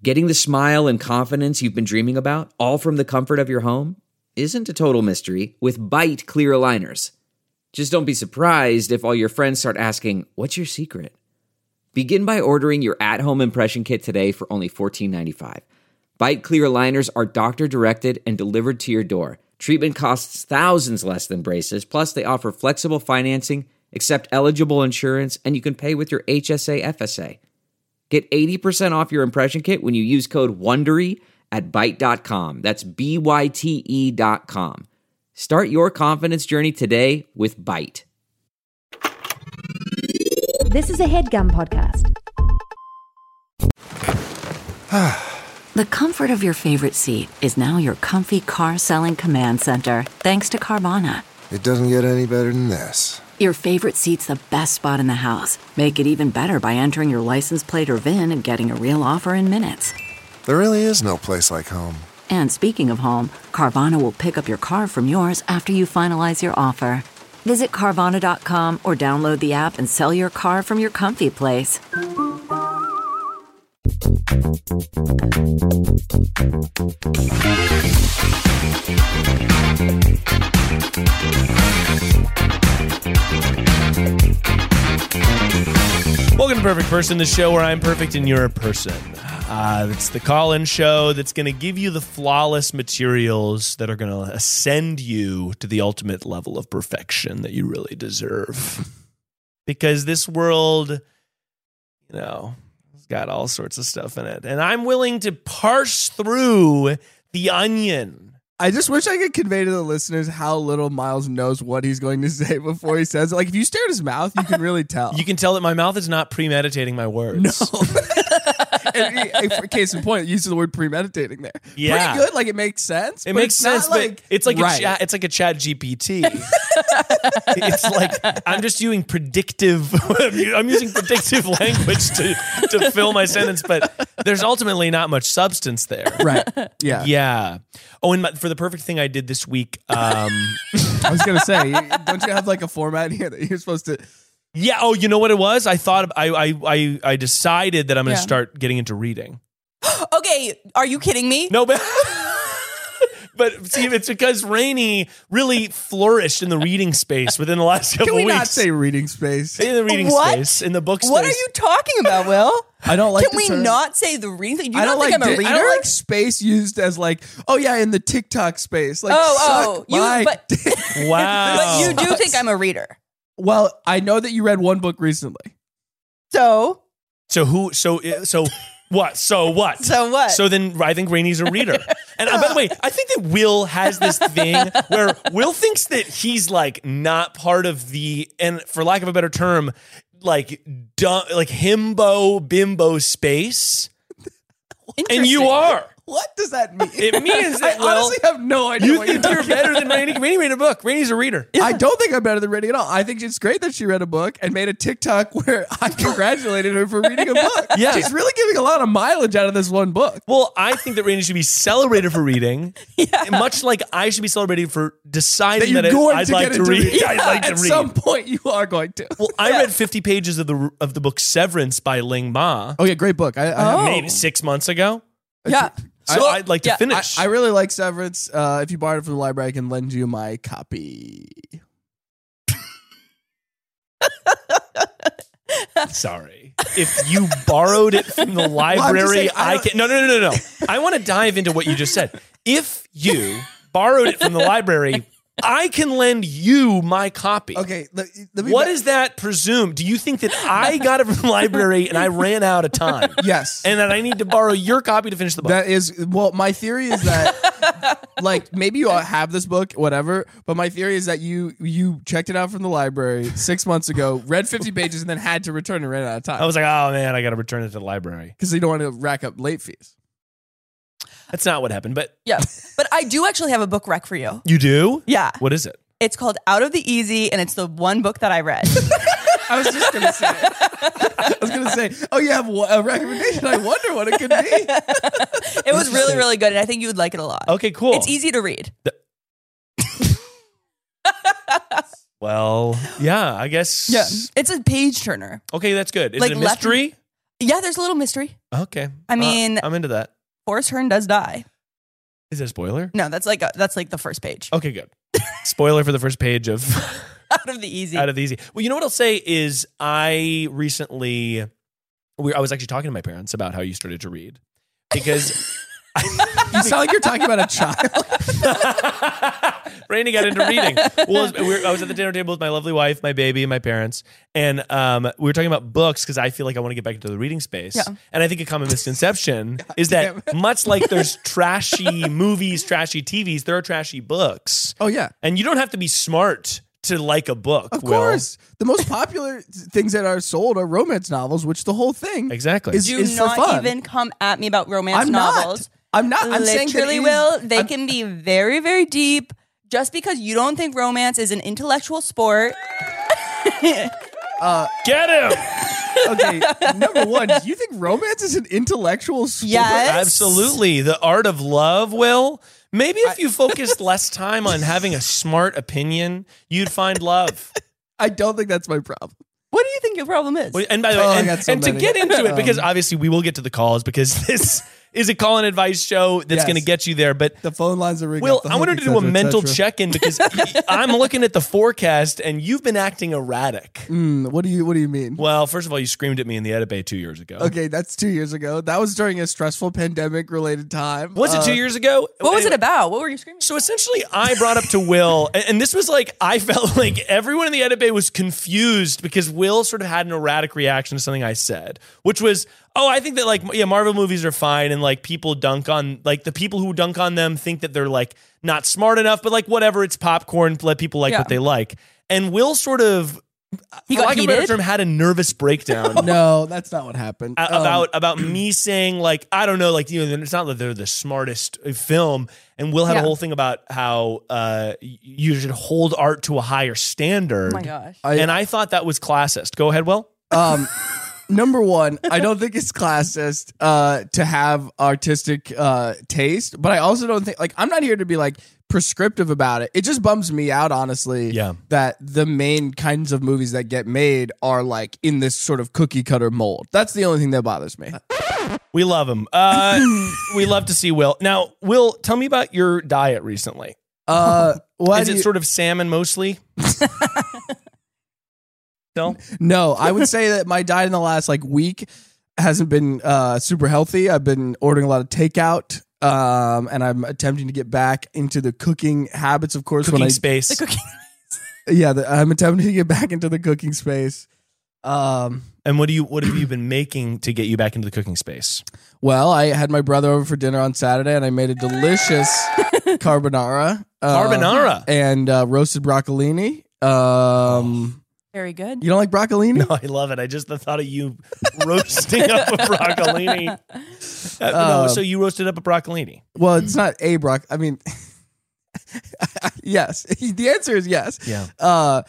Getting the smile and confidence you've been dreaming about, all from the comfort of your home, isn't a total mystery with Byte clear aligners. Just don't be surprised if all your friends start asking, "What's your secret?" Begin by ordering your at-home impression kit today for only $14.95. Byte clear aligners are doctor-directed and delivered to your door. Treatment costs thousands less than braces, plus they offer flexible financing, accept eligible insurance, and you can pay with your HSA FSA. Get 80% off your impression kit when you use code WONDERY at Byte.com. That's BYTE.com. Start your confidence journey today with Byte. This is a HeadGum podcast. The comfort of your favorite seat is now your comfy car selling command center, thanks to Carvana. It doesn't get any better than this. Your favorite seat's the best spot in the house. Make it even better by entering your license plate or VIN and getting a real offer in minutes. There really is no place like home. And speaking of home, Carvana will pick up your car from yours after you finalize your offer. Visit Carvana.com or download the app and sell your car from your comfy place. Welcome to Perfect Person, the show where I'm perfect and you're a person. It's the call-in show that's going to give you the flawless materials that are going to ascend you to the ultimate level of perfection that you really deserve. Because this world, you know, has got all sorts of stuff in it. And I'm willing to parse through the onion. I just wish I could convey to the listeners how little Miles knows what he's going to say before he says it. Like, if you stare at his mouth, you can really tell. You can tell that my mouth is not premeditating my words. No. And for case in point, it uses the word premeditating there. Yeah. Pretty good. Like, it makes sense. It makes sense, but it's like right. it's like a chat GPT. It's like I'm just doing predictive. I'm using predictive language to fill my sentence, but there's ultimately not much substance there. Right. Yeah. Yeah. Oh, and for the perfect thing I did this week. I was gonna say, don't you have like a format here that you're supposed to? Yeah. Oh, you know what it was? I thought I decided that I'm going to start getting into reading. Okay, are you kidding me? No, but see, it's because Rainey really flourished in the reading space within the last couple of weeks. Can we weeks. not say reading space? In the reading space, in the book space. What are you talking about, Will? I don't like. Can we not say the reading? Do you not think I'm a reader? I don't like space used as like, oh yeah, in the TikTok space. Like, wow. But you do think I'm a reader. Well, I know that you read one book recently. So what? So what? So then I think Rainey's a reader. And by the way, I think that Will has this thing where Will thinks that he's like not part of the, and for lack of a better term, like himbo bimbo space. And you are. What does that mean? It means that, I honestly have no idea. You think you're better than Rainey? Rainey read a book. Rainey's a reader. I don't think I'm better than Rainey at all. I think it's great that she read a book and made a TikTok where I congratulated her for reading a book. Yeah. She's really giving a lot of mileage out of this one book. Well, I think that Rainey should be celebrated for reading, much like I should be celebrated for deciding that I'd like to read. Yeah, I'd like to at read. some point, you are going to. Well, I read 50 pages of the book Severance by Ling Ma. Oh yeah, great book. Maybe 6 months ago. Yeah. So I'd like to finish. I really like Severance. If you borrowed it from the library, I can lend you my copy. Sorry. If you borrowed it from the library, I can. No. I want to dive into what you just said. If you borrowed it from the library, I can lend you my copy. Okay. Let me what does that presume? Do you think that I got it from the library and I ran out of time? Yes. And that I need to borrow your copy to finish the book? That is, well, my theory is that, like, maybe you all have this book, whatever, but my theory is that you checked it out from the library 6 months ago, read 50 pages, and then had to return and ran out of time. I was like, oh, man, I got to return it to the library. Because you don't want to rack up late fees. That's not what happened, but... Yeah, but I do actually have a book rec for you. You do? Yeah. What is it? It's called Out of the Easy, and it's the one book that I read. I was just going to say it. I was going to say, oh, you have a recommendation. I wonder what it could be. It was really, really good, and I think you would like it a lot. Okay, cool. It's easy to read. Well, yeah, I guess... Yeah, it's a page turner. Okay, that's good. Is Like it a mystery? Yeah, there's a little mystery. Okay. I mean, I'm into that. Forrest Hearn does die. Is it a spoiler? No, that's like the first page. Okay, good. Spoiler for the first page of Out of the Easy. Out of the Easy. Well, you know what I'll say is I recently, I was actually talking to my parents about how you started to read because You sound like you're talking about a child. Rainey got into reading. Well, I was at the dinner table with my lovely wife, my baby, and my parents, and we were talking about books because I feel like I want to get back into the reading space. Yeah. And I think a common misconception is that much like there's trashy movies, trashy TVs, there are trashy books. Oh, yeah. And you don't have to be smart to like a book. Of Will. course. The most popular things that are sold are romance novels, which the whole thing Exactly. is, Do is for not fun. even come at me about romance I'm novels. I'm not. I'm saying that Literally, it is- Will. They I'm- can be very, very deep. Just because you don't think romance is an intellectual sport. Get him! Okay, number one, do you think romance is an intellectual sport? Yes. Absolutely. The art of love, Will. Maybe if you focused less time on having a smart opinion, you'd find love. I don't think that's my problem. What do you think your problem is? Well, and by the Oh, I way, got so and to many. get into it, because obviously we will get to the calls because this is a call and advice show that's Yes. going to get you there. But The phone lines are ringing. Will, off the I wanted hook, to do a et cetera, et mental cetera. check-in because I'm looking at the forecast and you've been acting erratic. What do you mean? Well, first of all, you screamed at me in the Edit Bay 2 years ago. Okay, that's 2 years ago. That was during a stressful pandemic-related time. Was it 2 years ago? What was it about? What were you screaming? So essentially, I brought up to Will, and this was like, I felt like everyone in the Edit Bay was confused because Will sort of had an erratic reaction to something I said, which was, oh, I think that like, yeah, Marvel movies are fine, and like people dunk on, like the people who dunk on them think that they're like not smart enough, but like whatever, it's popcorn, let people like Yeah. what they like. And Will sort of, He for got lack of a better heated? term, had a nervous breakdown. No, that's not what happened. About me saying like, I don't know, like, you know, it's not that they're the smartest film, and Will had a Yeah. whole thing about how you should hold art to a higher standard. Oh my gosh. And I thought that was classist. Go ahead, Will. Number one, I don't think it's classist to have artistic taste, but I also don't think, like, I'm not here to be like prescriptive about it. It just bums me out, honestly, Yeah. that the main kinds of movies that get made are like in this sort of cookie cutter mold. That's the only thing that bothers me. We love him. We love to see Will. Now, Will, tell me about your diet recently. Why Is do it you- sort of salmon mostly? No? No, I would say that my diet in the last like week hasn't been super healthy. I've been ordering a lot of takeout, and I'm attempting to get back into the cooking habits. Of course, Cooking when I space. I'm attempting to get back into the cooking space. And what have you been making to get you back into the cooking space? Well, I had my brother over for dinner on Saturday, and I made a delicious carbonara, Carbonara? and roasted broccolini. Very good. You don't like broccolini? No, I love it. I just the thought of you roasting up a broccolini. No, so you roasted up a broccolini. Well, it's not a I mean, yes. The answer is yes. Yeah.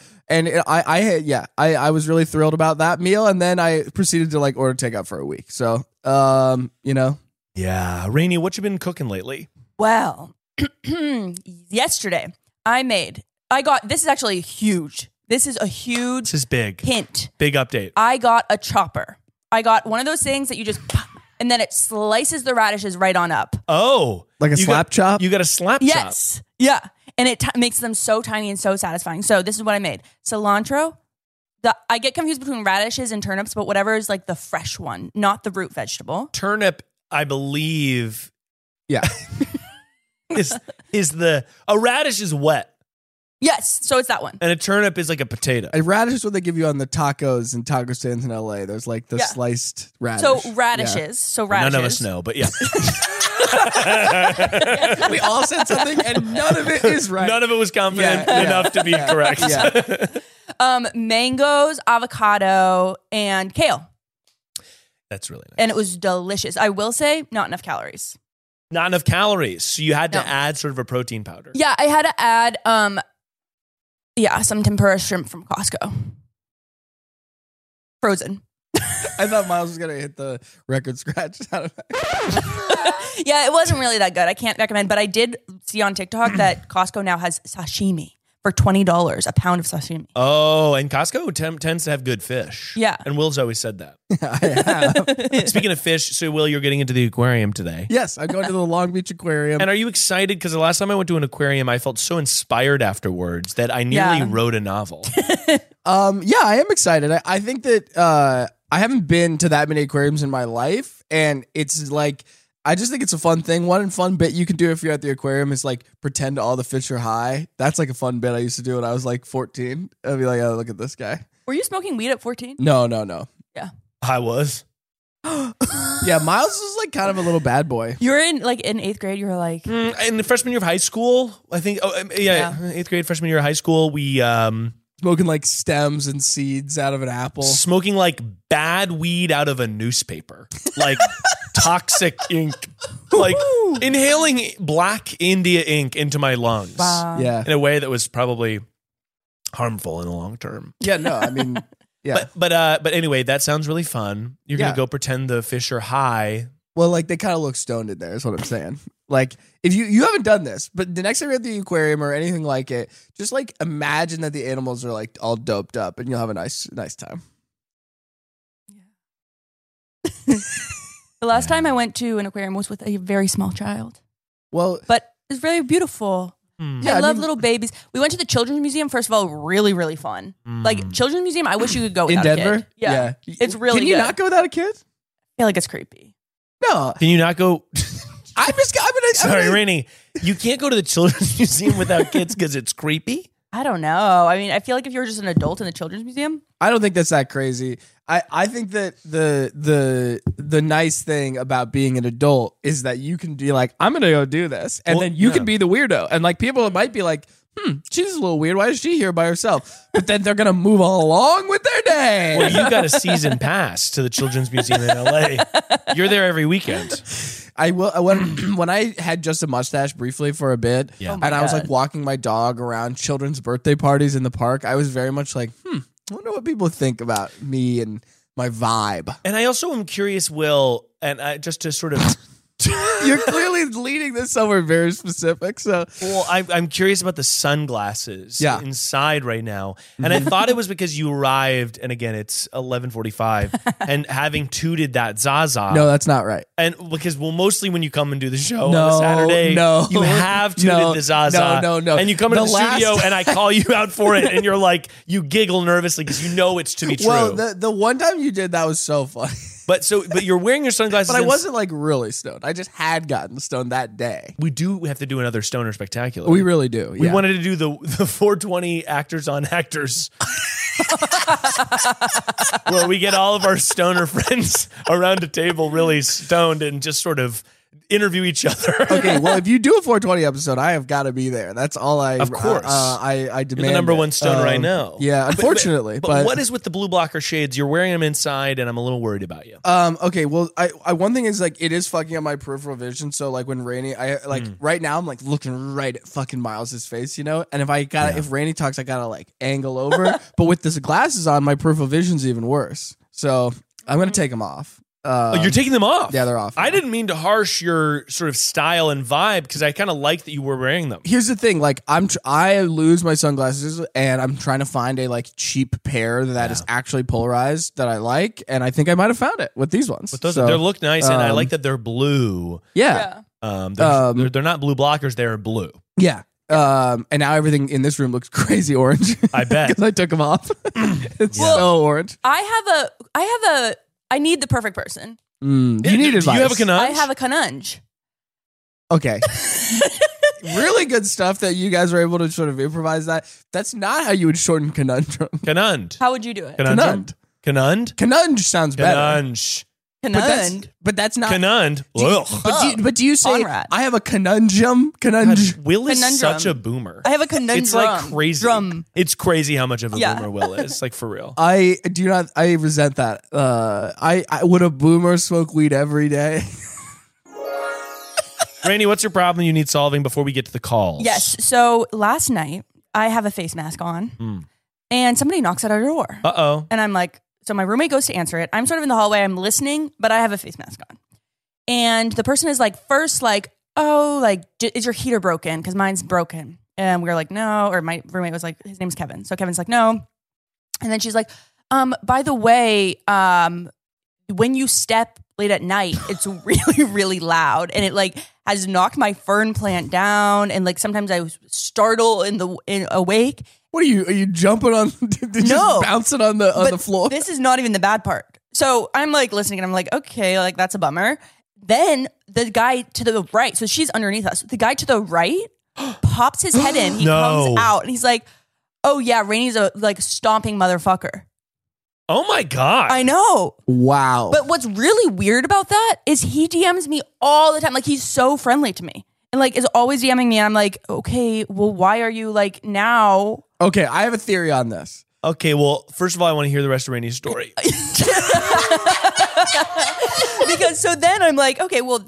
I was really thrilled about that meal, and then I proceeded to like order takeout for a week. So, you know, Yeah. Rainey, what you been cooking lately? Well, yesterday this is actually huge. This is a huge This is big. hint. Big update. I got a chopper. I got one of those things that you just pop, and then it slices the radishes right on up. Oh. Like a you slap chop? You got a slap chop. Yes. Yeah. And it makes them so tiny and so satisfying. So this is what I made. Cilantro. I get confused between radishes and turnips, but whatever is like the fresh one, not the root vegetable. Turnip, I believe, yeah. is a radish is wet. Yes. So it's that one. And a turnip is like a potato. A radish is what they give you on the tacos and taco stands in LA. There's like the Yeah. sliced radish. So Yeah. radishes. So radishes. None of us know, but yeah. We all said something, and none of it is right. None of it was confident Yeah, yeah. enough to be correct. Yeah. Mangoes, avocado, and kale. That's really nice. And it was delicious. I will say, not enough calories. Not enough calories. So you had to No. add sort of a protein powder. Yeah, I had to add some tempura shrimp from Costco. Frozen. I thought Miles was gonna hit the record scratch. Yeah, it wasn't really that good. I can't recommend, but I did see on TikTok that Costco now has sashimi, for $20 a pound of sashimi. Oh, and Costco tends to have good fish. Yeah. And Will's always said that. I have. Speaking of fish, so Will, you're getting into the aquarium today. Yes, I'm going to the Long Beach Aquarium. And are you excited? Because the last time I went to an aquarium, I felt so inspired afterwards that I nearly wrote a novel. Yeah, I am excited. I think that I haven't been to that many aquariums in my life, and it's like, I just think it's a fun thing. One fun bit you can do if you're at the aquarium is like pretend all the fish are high. That's like a fun bit I used to do when I was like 14. I'd be like, oh, look at this guy. Were you smoking weed at 14? No. Yeah. I was. Yeah, Miles was like kind of a little bad boy. You were in like in 8th grade. You were like, In the freshman year of high school, I think, 8th grade, freshman year of high school, we Smoking like stems and seeds out of an apple. smoking like bad weed out of a newspaper, like toxic ink, like inhaling black India ink into my lungs Yeah. in a way that was probably harmful in the long term. Yeah, no, I mean, yeah. But anyway, that sounds really fun. You're Yeah. gonna go pretend the fish are high. Well, like they kind of look stoned in there is what I'm saying. Like if you haven't done this, but the next time you're at the aquarium or anything like it, just like imagine that the animals are like all doped up and you'll have a nice time. the last time I went to an aquarium was with a very small child, Well, but it's really beautiful. yeah, I love mean, little babies. We went to the Children's Museum. First of all, really, really fun. Like Children's Museum, I wish you could go in without a Denver. kid. Yeah. It's really Can you good. not go without a kid? I feel like it's creepy. No, Can you not go? I'm gonna. Sorry, Rainey. You can't go to the Children's Museum without kids because it's creepy. I don't know. I mean, I feel like if you were just an adult in the Children's Museum, I don't think that's that crazy. I think that the nice thing about being an adult is that you can be like, I'm gonna go do this, and Well, then you yeah. can be the weirdo, and like people might be like, she's a little weird. Why is she here by herself? But then they're gonna move along with their day. Well, you got a season pass to the Children's Museum in LA. You're there every weekend. I will when I had just a mustache briefly for a bit, Yeah. and I was like God. walking my dog around children's birthday parties in the park. I was very much like, I wonder what people think about me and my vibe. And I also am curious, Will, and just to sort of, You're clearly leading this somewhere very specific. So well, I'm curious about the sunglasses Yeah. inside right now. And I thought it was because you arrived, and again, it's 11:45, and having tooted that Zaza. no, that's not right. And because, well, mostly when you come and do the show on No, a Saturday, no, you have tooted no, the Zaza. no. And you come into The the studio last- and I call you out for it, and you're like, you giggle nervously because you know it's to be true. Well, the one time you did that was so funny, but you're wearing your sunglasses. but I and wasn't like really stoned. I just had gotten stoned that day. We do have to do another Stoner Spectacular. We really do. We yeah. wanted to do the 420 actors on actors, where we get all of our stoner friends around a table really stoned and just sort of interview each other. Okay, well, if you do a 420 episode, I have got to be there. That's all I. Of course. I demand. You're the number it. one stoner I know. Yeah, unfortunately, But what is with the blue blocker shades? You're wearing them inside, and I'm a little worried about you. Okay, well, I one thing is like it is fucking up my peripheral vision. So like when Rainey, I like right now I'm like looking right at fucking Miles's face, you know. And if Rainey talks, I gotta like angle over. But with this glasses on, my peripheral vision's even worse. So I'm gonna take them off. You're taking them off. Yeah, they're off. I didn't mean to harsh your sort of style and vibe because I kind of like that you were wearing them. Here's the thing, like I lose my sunglasses and I'm trying to find a like cheap pair that is actually polarized that I like, and I think I might have found it with these ones. But those So, they look nice, and I like that they're blue. yeah. They're not blue blockers; they're blue. Yeah. And now everything in this room looks crazy orange. I bet. Because I took them off. It's so orange. I need the perfect person. You need advice. Do you have a canunge? I have a canunge. Okay. Really good stuff that you guys were able to sort of improvise that. That's not how you would shorten conundrum. Canund. How would you do it? Conundrum. Canund. Conunge sounds better. Canunge. Canund. But that's not. Canund. Ugh. But do you say Conrad. I have a conundrum? Conundrum. Will is Conundrum. such a boomer. I have a conundrum. It's like crazy. Drum. It's crazy how much of a Yeah. boomer Will is. Like for real. I do not. I resent that. I would a boomer smoke weed every day. Rainey, what's your problem you need solving before we get to the calls? Yes. So last night, I have a face mask on, and somebody knocks at our door. Uh-oh. And I'm like, so my roommate goes to answer it. I'm sort of in the hallway. I'm listening, but I have a face mask on. And the person is like, first like, oh, like, is your heater broken? Because mine's broken. And we were like, no. Or my roommate was like, his name's Kevin. So Kevin's like, no. And then she's like, by the way, when you step late at night, it's really, really loud. And it like has knocked my fern plant down. And like sometimes I startle in awake. What are you jumping on? Just bouncing on the floor? This is not even the bad part. So I'm like listening and I'm like, okay, like that's a bummer. Then the guy to the right, so she's underneath us. The guy to the right pops his head in. He comes out and he's like, oh yeah, Rainy's a like stomping motherfucker. Oh my God. I know. Wow. But what's really weird about that is he DMs me all the time. Like he's so friendly to me. And like is always DMing me. And I'm like, okay, well, why are you like now? Okay, I have a theory on this. Okay, well, first of all, I want to hear the rest of Rainy's story. Because so then I'm like, okay, well,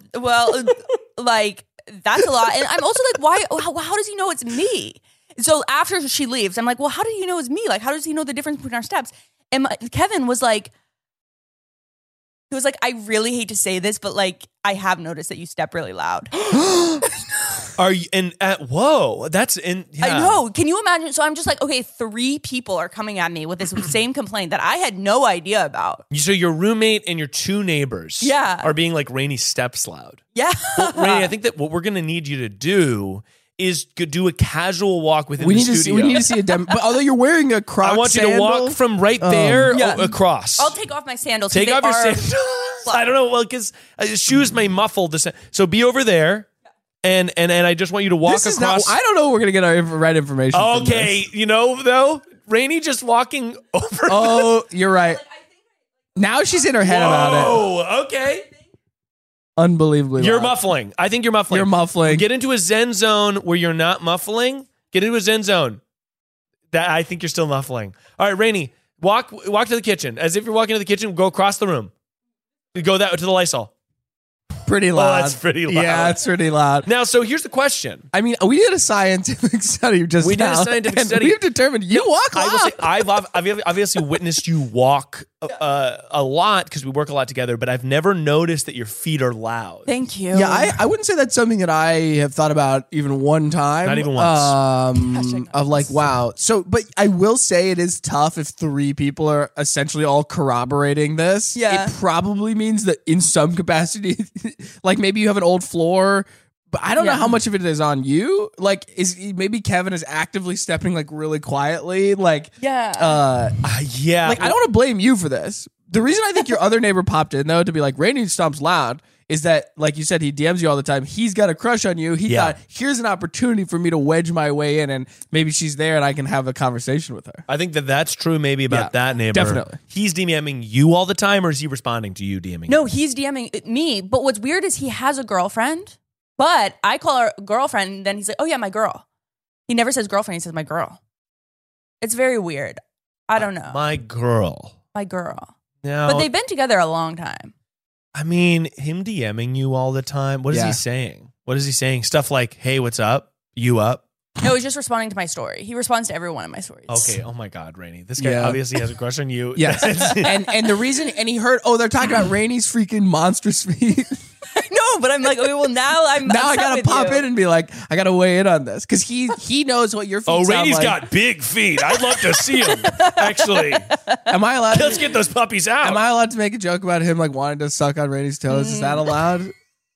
like that's a lot. And I'm also like, why? How does he know it's me? So after she leaves, I'm like, well, how do you know it's me? Like, how does he know the difference between our steps? And Kevin was like, he was like, I really hate to say this, but like, I have noticed that you step really loud. Are you? And whoa, that's in. Yeah. I know. Can you imagine? So I'm just like, okay, 3 people are coming at me with this same complaint that I had no idea about. So your roommate and your 2 neighbors, are being like Rainy steps loud. Yeah, well, Rainy, I think that what we're gonna need you to do is do a casual walk within the studio. We need to see a demo. But although you're wearing a Crocs I want you to sandal, walk from right there across. I'll take off my sandals. Take off your sandals. I don't know. Well, because shoes may muffle the. So be over there. And I just want you to walk across. I don't know if we're going to get our right information. Okay. You know, though, Rainy just walking over. Oh, you're right. Now she's in her head about it. Oh, okay. Unbelievably You're loud. muffling. I think you're muffling. You're muffling. Get into a zen zone where you're not muffling. Get into a zen zone. I think you're still muffling. All right, Rainy, walk to the kitchen. As if you're walking to the kitchen, go across the room. Go to the Lysol. Pretty loud. Oh, that's pretty loud. Yeah, it's pretty loud. Now, so here's the question. I mean, we did a scientific study just We did a now, scientific and study. We've determined you walk I will loud. say, I've obviously witnessed you walk a lot because we work a lot together, but I've never noticed that your feet are loud. Thank you. Yeah, I wouldn't say that's something that I have thought about even one time. Not even once. Of like, wow. So, but I will say it is tough if 3 people are essentially all corroborating this. Yeah. It probably means that in some capacity, like maybe you have an old floor, but I don't know how much of it is on you. Like, maybe Kevin is actively stepping like really quietly. Like, yeah. Like, I don't want to blame you for this. The reason I think your other neighbor popped in though to be like, Rainy stomps loud, is that, like you said, he DMs you all the time. He's got a crush on you. He thought, here's an opportunity for me to wedge my way in, and maybe she's there and I can have a conversation with her. I think that's true maybe about that neighbor. Definitely. He's DMing you all the time, or is he responding to you DMing? No, he's DMing me. But what's weird is he has a girlfriend, but I call her girlfriend, and then he's like, oh yeah, my girl. He never says girlfriend, he says my girl. It's very weird. I don't know. My girl. My girl. Now, but they've been together a long time. I mean, him DMing you all the time, what is he saying? What is he saying? Stuff like, hey, what's up? You up? No, he's just responding to my story. He responds to every one of my stories. Okay. Oh my God, Rainy. This guy obviously has a crush on you. Yes. and the reason, and he heard, they're talking about Rainy's freaking monstrous feet. I know, but I'm like, okay, well now I gotta pop in and be like, I gotta weigh in on this because he knows what your feet sound Rainy's like. got big feet. I'd love to see him. Actually, am I allowed? Let's get those puppies out. Am I allowed to make a joke about him like wanting to suck on Rainy's toes? Is that allowed?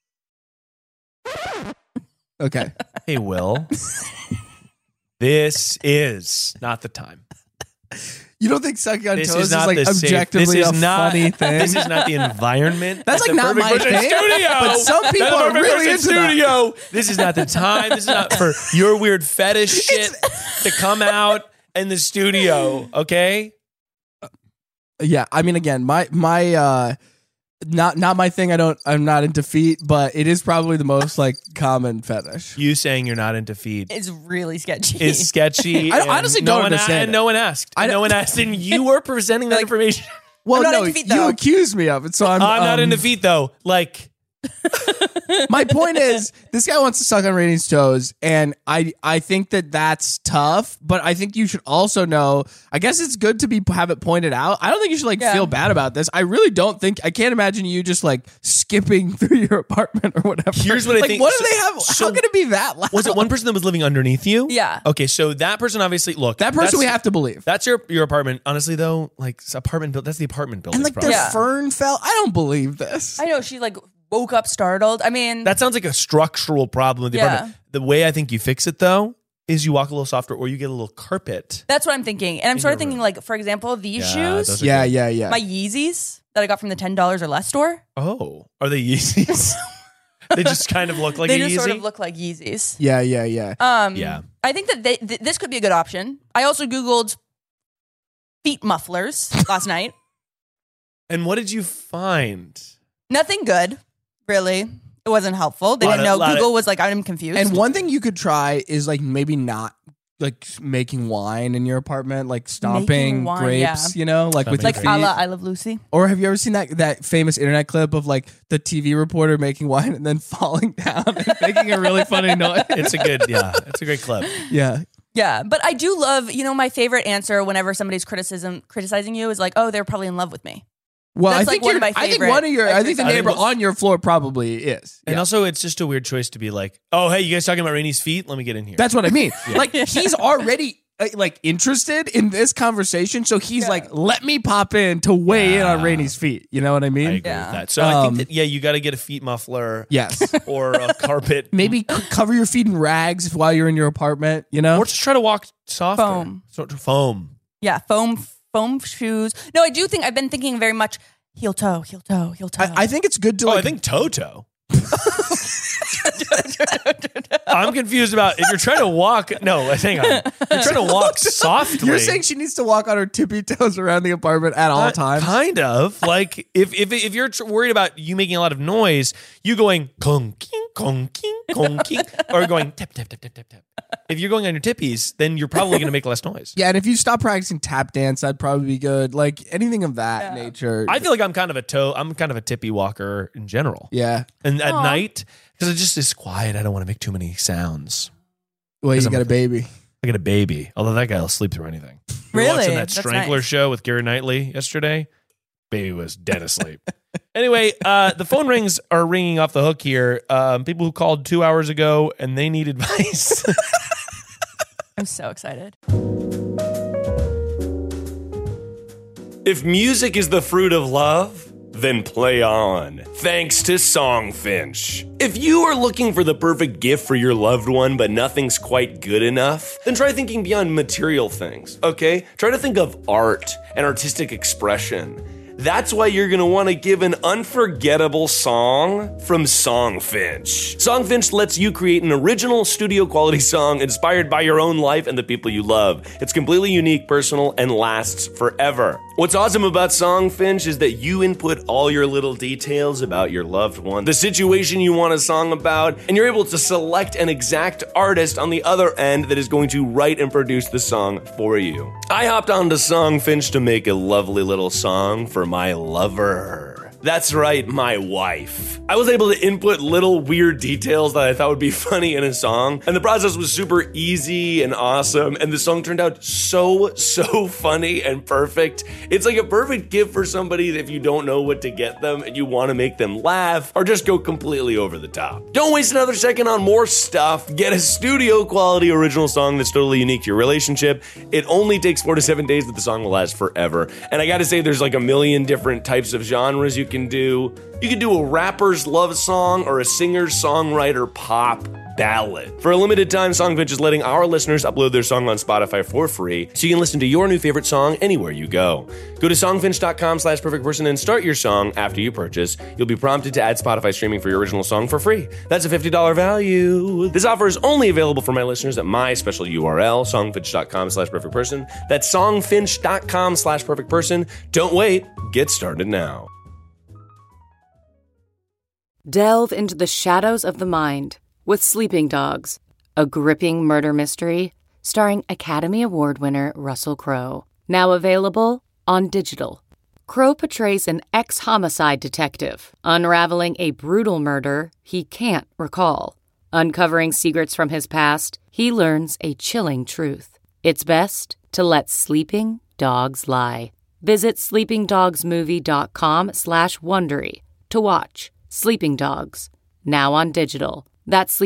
Okay. Hey, Will. This is not the time. You don't think sucking on This toes is not like the safe. objectively This a is not, funny thing? This is not the environment. That's like the not my perfect person thing. studio. But some people are really into studio. This is not the time. This is not for your weird fetish shit to come out in the studio. Okay. Yeah, I mean, again, my not my thing. I'm not into feet, but it is probably the most like common fetish. You saying you're not into feet It's really sketchy. is sketchy. I honestly don't understand And no one asked. No one asked, and you were presenting that information. Well, I'm not no, into feet, you though. accused me of it, so I'm I'm not into feet though. Like, My point is, this guy wants to suck on Rainy's toes, and I think that that's tough. But I think you should also know. I guess it's good to have it pointed out. I don't think you should feel bad about this. I really don't think. I can't imagine you just skipping through your apartment or whatever. Here's what I think. What do they have? How can it be that loud? Was it one person that was living underneath you? Yeah. Okay, so that person obviously that person we have to believe. That's your apartment. Honestly, though, apartment build. That's the apartment building. And their fern fell. I don't believe this. I know she woke up startled. I mean, that sounds like a structural problem with the apartment. The way I think you fix it though is you walk a little softer, or you get a little carpet. That's what I'm thinking, and I'm sort of thinking for example, these shoes. Yeah. My Yeezys that I got from the $10 or less store. Oh, are they Yeezys? They just kind of look like they a just Yeezy? sort of look like Yeezys. Yeah. Yeah. I think that this could be a good option. I also Googled feet mufflers last night. And what did you find? Nothing good, really. It wasn't helpful. They didn't know. Google was like, I'm confused. And one thing you could try is maybe not making wine in your apartment, stomping wine, grapes, with your feet. a la I Love Lucy. Or have you ever seen that famous internet clip of the TV reporter making wine and then falling down and making a really funny noise? It's a great clip. Yeah. Yeah, but I do love, my favorite answer whenever somebody's criticizing you is oh, they're probably in love with me. Well, That's I think one of my favorite. I think the neighbor on your floor probably is. And also, it's just a weird choice to be oh, hey, you guys talking about Rainy's feet? Let me get in here. That's what I mean. He's already interested in this conversation, so he's let me pop in to weigh in on Rainy's feet. You know what I mean? I agree with that. So I think that, you got to get a feet muffler. Yes. Or a carpet. Maybe cover your feet in rags while you're in your apartment, Or just try to walk softer. Foam. Yeah, foam shoes. No, I do think I've been thinking very much heel toe. I think it's good to I think toe. I'm confused about if you're trying to walk. No, hang on. You're trying to walk softly. You're saying she needs to walk on her tippy toes around the apartment at all times? Kind of. If you're worried about you making a lot of noise, you going kong king, or going tap tap tap tap tap tap. If you're going on your tippies, then you're probably going to make less noise. Yeah, and if you stop practicing tap dance, that'd probably be good. Anything of that nature. I feel like I'm kind of a tippy walker in general. Yeah. And at night, because it just is quiet, I don't want to make too many sounds. Well, you got a baby. I got a baby. Although that guy will sleep through anything. We were Really? watching that That's Strangler nice. show with Keira Knightley yesterday. Baby was dead asleep. Anyway, the phone rings are ringing off the hook here. People who called 2 hours ago and they need advice. I'm so excited. If music is the fruit of love, then play on. Thanks to Songfinch. If you are looking for the perfect gift for your loved one, but nothing's quite good enough, then try thinking beyond material things, okay? Try to think of art and artistic expression. That's why you're going to want to give an unforgettable song from Songfinch. Songfinch lets you create an original studio quality song inspired by your own life and the people you love. It's completely unique, personal, and lasts forever. What's awesome about Songfinch is that you input all your little details about your loved one, the situation you want a song about, and you're able to select an exact artist on the other end that is going to write and produce the song for you. I hopped onto Songfinch to make a lovely little song for my lover. That's right, my wife. I was able to input little weird details that I thought would be funny in a song, and the process was super easy and awesome, and the song turned out so funny and perfect. It's like a perfect gift for somebody that if you don't know what to get them and you want to make them laugh or just go completely over the top. Don't waste another second on more stuff. Get a studio quality original song that's totally unique to your relationship. It only takes 4 to 7 days, but the song will last forever. And I gotta say, there's like a million different types of genres you can do. You can do a rapper's love song or a singer-songwriter pop ballad. For a limited time, Songfinch is letting our listeners upload their song on Spotify for free, so you can listen to your new favorite song anywhere you go. Go to songfinch.com/perfectperson and start your song after you purchase. You'll be prompted to add Spotify streaming for your original song for free. That's a $50 value. This offer is only available for my listeners at my special URL, songfinch.com/perfectperson. That's songfinch.com/perfectperson. Don't wait. Get started now. Delve into the shadows of the mind with Sleeping Dogs, a gripping murder mystery starring Academy Award winner Russell Crowe. Now available on digital. Crow portrays an ex-homicide detective, unraveling a brutal murder he can't recall. Uncovering secrets from his past, he learns a chilling truth. It's best to let sleeping dogs lie. Visit sleepingdogsmovie.com/Wondery to watch Sleeping Dogs, now on digital. That's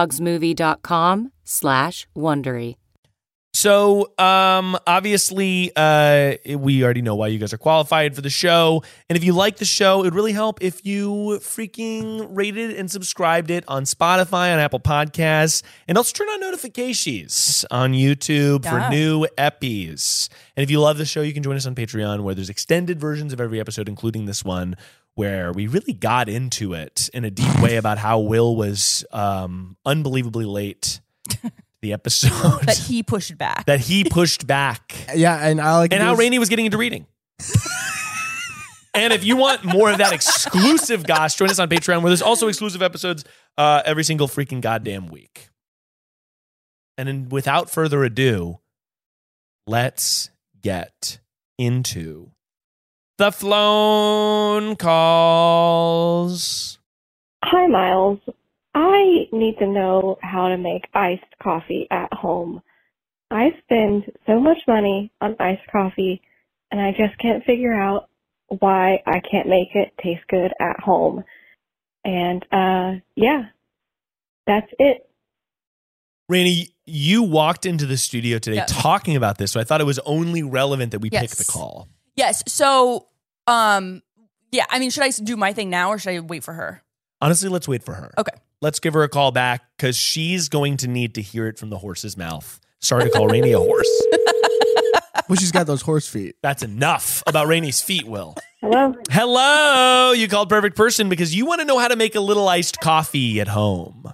sleepingdogsmovie.com/Wondery. So, obviously, we already know why you guys are qualified for the show. And if you like the show, it would really help if you freaking rated and subscribed it on Spotify, on Apple Podcasts, and also turn on notifications on YouTube for new epis. And if you love the show, you can join us on Patreon, where there's extended versions of every episode, including this one, where we really got into it in a deep way about how Will was unbelievably late. The episode that he pushed back. Yeah, and I like and how Rainey was getting into reading. And if you want more of that exclusive gosh, join us on Patreon, where there's also exclusive episodes every single freaking goddamn week. And then, without further ado, let's get into the phone calls. Hi, Miles. I need to know how to make iced coffee at home. I spend so much money on iced coffee, and I just can't figure out why I can't make it taste good at home. And, yeah, that's it. Rainey, you walked into the studio today talking about this, so I thought it was only relevant that we pick the call. Yes. So, yeah, I mean, should I do my thing now or should I wait for her? Honestly, let's wait for her. Okay. Let's give her a call back because she's going to need to hear it from the horse's mouth. Sorry to call Rainey a horse. Well, she's got those horse feet. That's enough about Rainey's feet, Will. Hello? Hello. You called perfect person because you want to know how to make a little iced coffee at home.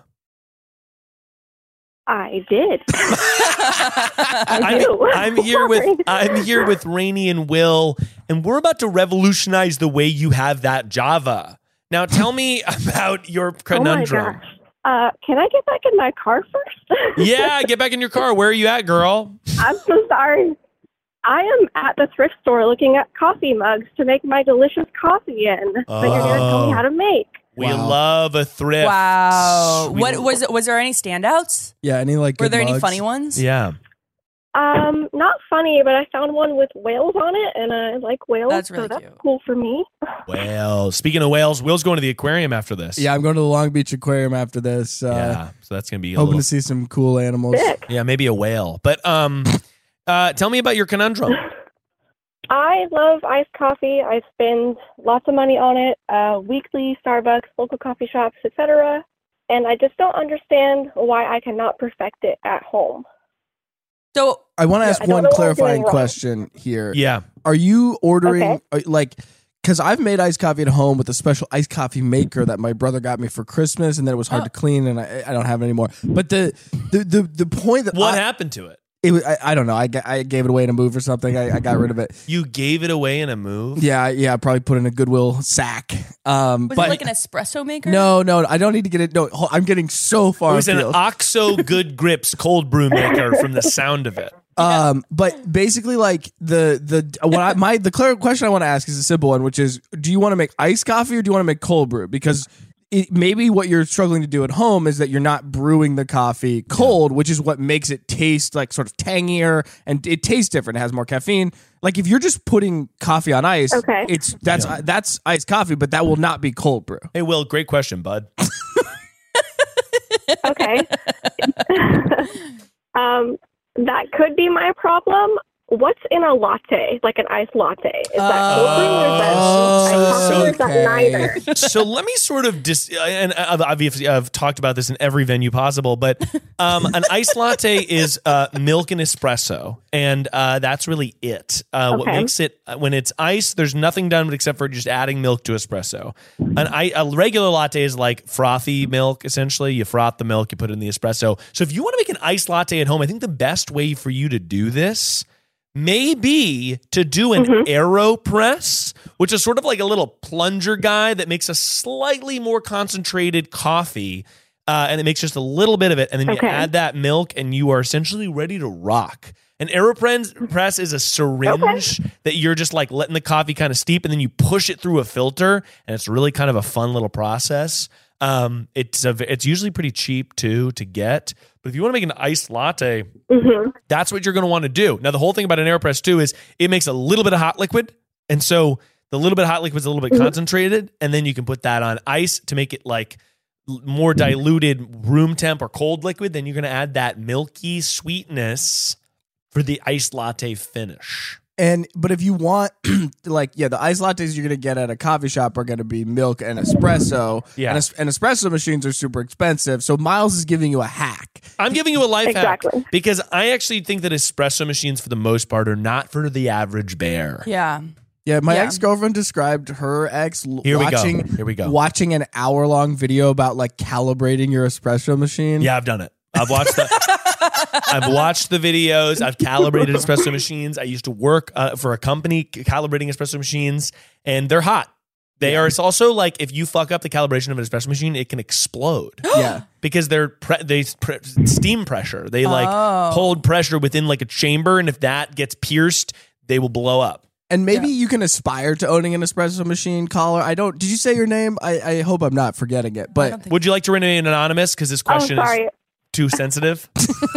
I did. I do. I'm here with Rainey and Will, and we're about to revolutionize the way you have that Java. Now, tell me about your conundrum. Oh my gosh. Can I get back in my car first? Yeah, get back in your car. Where are you at, girl? I'm so sorry. I am at the thrift store looking at coffee mugs to make my delicious coffee in. But you're going to tell me how to make. We love a thrift. Wow. What was there any standouts? Yeah, any like were there mugs? Any funny ones? Yeah. Not funny, but I found one with whales on it, and I like whales. That's really so cute. That's cool for me. Whales. Speaking of whales, Will's going to the aquarium after this. Yeah, I'm going to the Long Beach Aquarium after this. Yeah, so that's going to be hoping to see some cool animals. Sick. Yeah, maybe a whale. But tell me about your conundrum. I love iced coffee. I spend lots of money on it, weekly, Starbucks, local coffee shops, etc. And I just don't understand why I cannot perfect it at home. So I want to ask one clarifying question here. Yeah. Are you ordering because I've made iced coffee at home with a special iced coffee maker that my brother got me for Christmas, and then it was hard to clean, and I don't have it anymore. But the point that what happened to it? It was, I don't know. I gave it away in a move or something. I got rid of it. You gave it away in a move? Yeah. Probably put in a Goodwill sack. Was it like an espresso maker? No. I don't need to get it. No, I'm getting so far. It was an OXO Good Grips cold brew maker from the sound of it. But basically, like the clear question I want to ask is a simple one, which is: do you want to make iced coffee or do you want to make cold brew? Because maybe what you're struggling to do at home is that you're not brewing the coffee cold, which is what makes it taste like sort of tangier and it tastes different. It has more caffeine. Like if you're just putting coffee on ice, that's iced coffee, but that will not be cold brew. Hey, Will, great question, bud. Okay. That could be my problem. What's in a latte, like an iced latte? Is that cold brew or is that neither? So let me sort of and obviously I've talked about this in every venue possible, but an iced latte is milk and espresso, and that's really it. What makes it, when it's iced, there's nothing done except for just adding milk to espresso. A regular latte is like frothy milk, essentially. You froth the milk, you put it in the espresso. So if you want to make an iced latte at home, I think the best way for you to do this maybe to do an AeroPress, which is sort of like a little plunger guy that makes a slightly more concentrated coffee, and it makes just a little bit of it, and then you add that milk, and you are essentially ready to rock. An AeroPress is a syringe that you're just like letting the coffee kind of steep, and then you push it through a filter, and it's really kind of a fun little process. It's usually pretty cheap too to get, but if you want to make an iced latte, that's what you're going to want to do. Now, the whole thing about an AeroPress too is it makes a little bit of hot liquid, and so the little bit of hot liquid is a little bit concentrated, and then you can put that on ice to make it like more diluted room temp or cold liquid. Then you're going to add that milky sweetness for the iced latte finish. But if you want, the iced lattes you're going to get at a coffee shop are going to be milk and espresso. Yeah. And espresso machines are super expensive. So Miles is giving you a hack. I'm giving you a life hack because I actually think that espresso machines for the most part are not for the average bear. Yeah. Yeah, my ex-girlfriend described her ex Here we go. watching an hour-long video about like calibrating your espresso machine. Yeah, I've done it. I've watched the videos. I've calibrated espresso machines. I used to work for a company calibrating espresso machines, and they're hot. They are. It's also like if you fuck up the calibration of an espresso machine, it can explode. Yeah, because steam pressure. They hold pressure within like a chamber, and if that gets pierced, they will blow up. And maybe you can aspire to owning an espresso machine, caller. Did you say your name? I hope I'm not forgetting it. But would you like to remain anonymous? Because this question is too sensitive.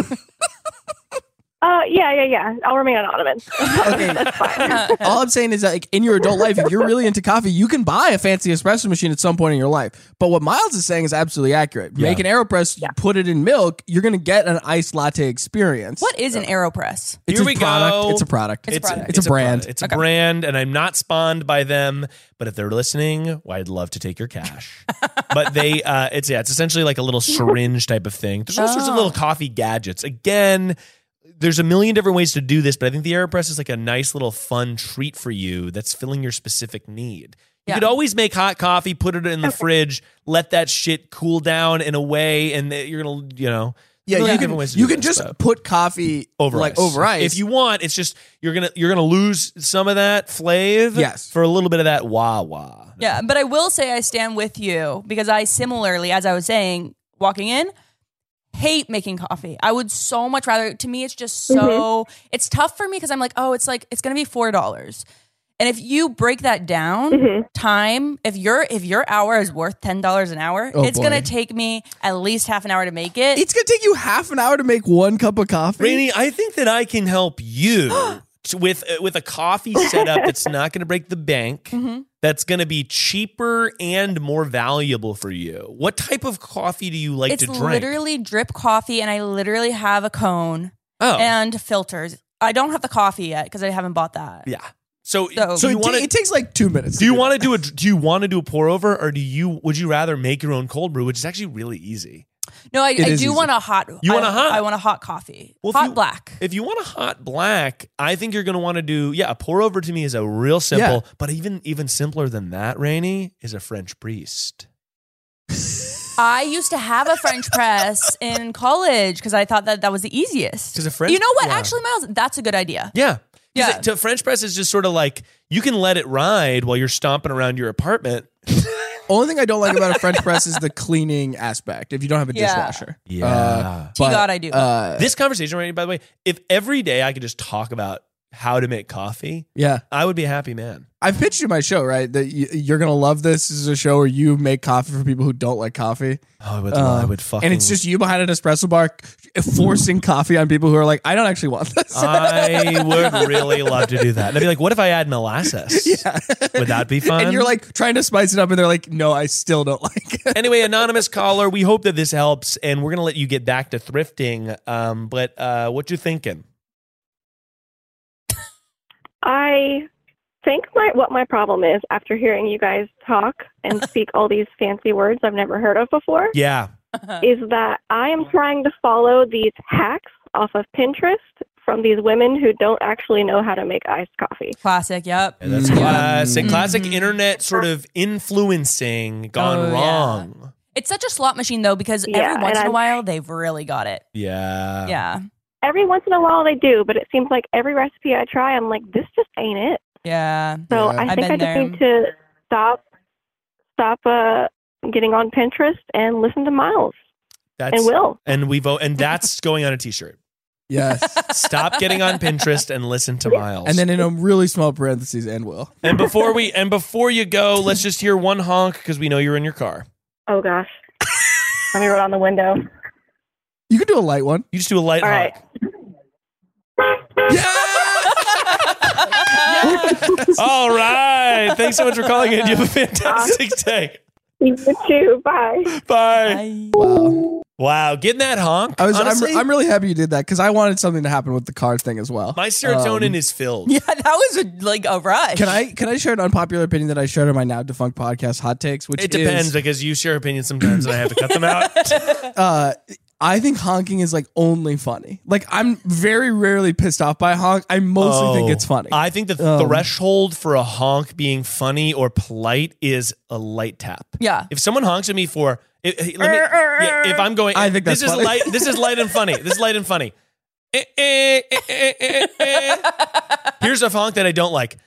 Yeah. I'll remain anonymous. Okay, that's fine. All I'm saying is that, like, in your adult life, if you're really into coffee, you can buy a fancy espresso machine at some point in your life. But what Miles is saying is absolutely accurate. Make an AeroPress, you put it in milk, you're going to get an iced latte experience. What is an AeroPress? It's Here we go. It's a product. It's a brand. It's a brand, and I'm not spawned by them. But if they're listening, well, I'd love to take your cash. But it's essentially like a little syringe type of thing. There's all sorts of little coffee gadgets. Again, there's a million different ways to do this, but I think the AeroPress is like a nice little fun treat for you that's filling your specific need. You could always make hot coffee, put it in the fridge, let that shit cool down in a way, and you're gonna, you can just put coffee over ice if you want. It's just you're gonna lose some of that flavor, for a little bit of that wah. Yeah, but I will say I stand with you because I similarly, as I was saying, walking in, hate making coffee. I would so much rather. To me, it's just so it's tough for me because I'm like, it's gonna be $4. And if you break that down, time, if your hour is worth $10 an hour, it's going to take me at least half an hour to make it. It's going to take you half an hour to make one cup of coffee? Rainey, I think that I can help you with a coffee setup that's not going to break the bank, that's going to be cheaper and more valuable for you. What type of coffee do you like to drink? It's literally drip coffee, and I literally have a cone and filters. I don't have the coffee yet because I haven't bought that. Yeah. So it takes like 2 minutes. Do you want to do a pour over, or would you rather make your own cold brew, which is actually really easy? No, I do want a hot. You want a hot? I want a hot coffee. Well, black. If you want a hot black, I think you're going to want to do a pour over. To me is a real simple, but even simpler than that, Rainey, is a French priest. I used to have a French press in college because I thought that was the easiest. You know what? Actually, Miles, that's a good idea. Yeah. To French press is just sort of like you can let it ride while you're stomping around your apartment. Only thing I don't like about a French press is the cleaning aspect. If you don't have a dishwasher, God, I do. This conversation, right? By the way, if every day I could just talk about how to make coffee, I would be a happy man. I've pitched you my show, right? That you're gonna love this. This is a show where you make coffee for people who don't like coffee. Oh, I would fucking. And it's just you behind an espresso bar forcing coffee on people who are like, I don't actually want this. I would really love to do that. And I'd be like, what if I add molasses? Would that be fun? And you're like trying to spice it up, and they're like, no, I still don't like it. Anyway, anonymous caller, we hope that this helps, and we're gonna let you get back to thrifting. But what you thinking? I think what my problem is, after hearing you guys talk and speak all these fancy words I've never heard of before, is that I am trying to follow these hacks off of Pinterest from these women who don't actually know how to make iced coffee. Classic, yep. And that's classic. Classic internet sort of influencing gone wrong. Yeah. It's such a slot machine, though, because every once in a while, they've really got it. Yeah. Yeah. Every once in a while they do, but it seems like every recipe I try, I'm like, this just ain't it. Yeah. So I think I just need to stop getting on Pinterest and listen to Miles. And Will. And and that's going on a t-shirt. Yes. Stop getting on Pinterest and listen to Miles. And then in a really small parentheses, and Will. And before you go, let's just hear one honk because we know you're in your car. Oh, gosh. Let me roll down the window. You can do a light one. You just do a light All honk. right. All right. Thanks so much for calling in. You have a fantastic day. You too. Bye. Bye. Wow. Getting that honk. Honestly, I'm really happy you did that because I wanted something to happen with the car thing as well. my serotonin is filled. Yeah, that was like a rush. Can I share an unpopular opinion that I shared on my now defunct podcast, Hot Takes? Which It depends is, because you share opinions sometimes and I have to cut them out. I think honking is like only funny. Like I'm very rarely pissed off by a honk. I mostly think it's funny. I think the threshold for a honk being funny or polite is a light tap. Yeah. If someone honks at me for, if I'm going, I think that's this is funny. light. This is light and funny. This is light and funny. Here's a honk that I don't like.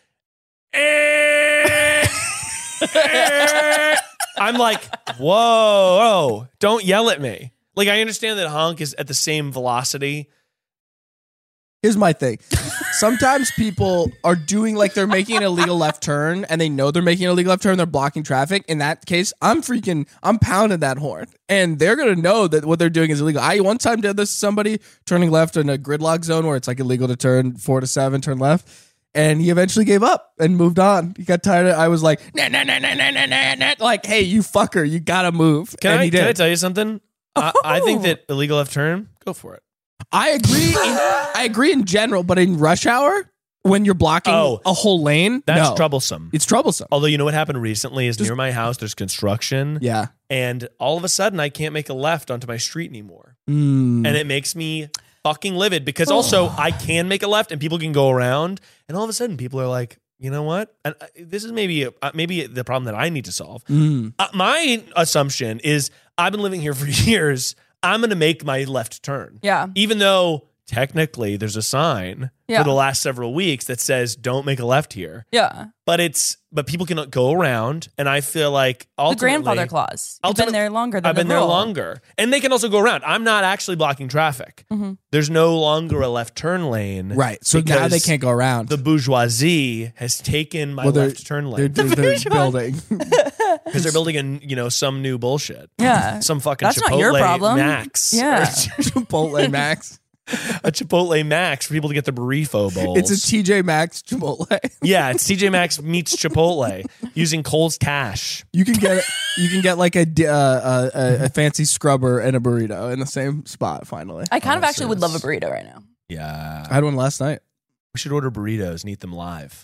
I'm like, whoa, don't yell at me. Like, I understand that honk is at the same velocity. Here's my thing. Sometimes people are doing like they're making an illegal left turn and they know they're making an illegal left turn. They're blocking traffic. In that case, I'm pounding that horn and they're going to know that what they're doing is illegal. I one time did this to somebody turning left in a gridlock zone where it's like illegal to turn 4 to 7, turn left. And he eventually gave up and moved on. He got tired of it. I was like, nah, like, hey, you fucker, you got to move. Can and I he did. tell you something? I think that illegal left turn, go for it. I agree. I agree in general, but in rush hour, when you're blocking a whole lane, That's troublesome. It's troublesome. Although, you know what happened recently is near my house, there's construction. Yeah. And all of a sudden, I can't make a left onto my street anymore. Mm. And it makes me fucking livid because also I can make a left and people can go around. And all of a sudden, people are like, you know what? And this is maybe the problem that I need to solve. My assumption is I've been living here for years. I'm going to make my left turn. Yeah. Even though technically there's a sign for the last several weeks that says don't make a left here. Yeah. But people can go around, and I feel like ultimately, The grandfather clause. You've been there longer than I've been the there rule. longer. And they can also go around. I'm not actually blocking traffic. Mhm. There's no longer a left turn lane. Right. So now they can't go around. The bourgeoisie has taken my left turn lane. They're building. Because they're building some new bullshit. Yeah. Some fucking That's Chipotle not your problem. Max. Yeah. Chipotle Max. A Chipotle Max for people to get the burrito bowls. It's a TJ Maxx Chipotle. Yeah, it's TJ Maxx meets Chipotle using Kohl's cash. You can get like a fancy scrubber and a burrito in the same spot. Finally, I kind of actually would love a burrito right now. Yeah, I had one last night. We should order burritos and eat them live.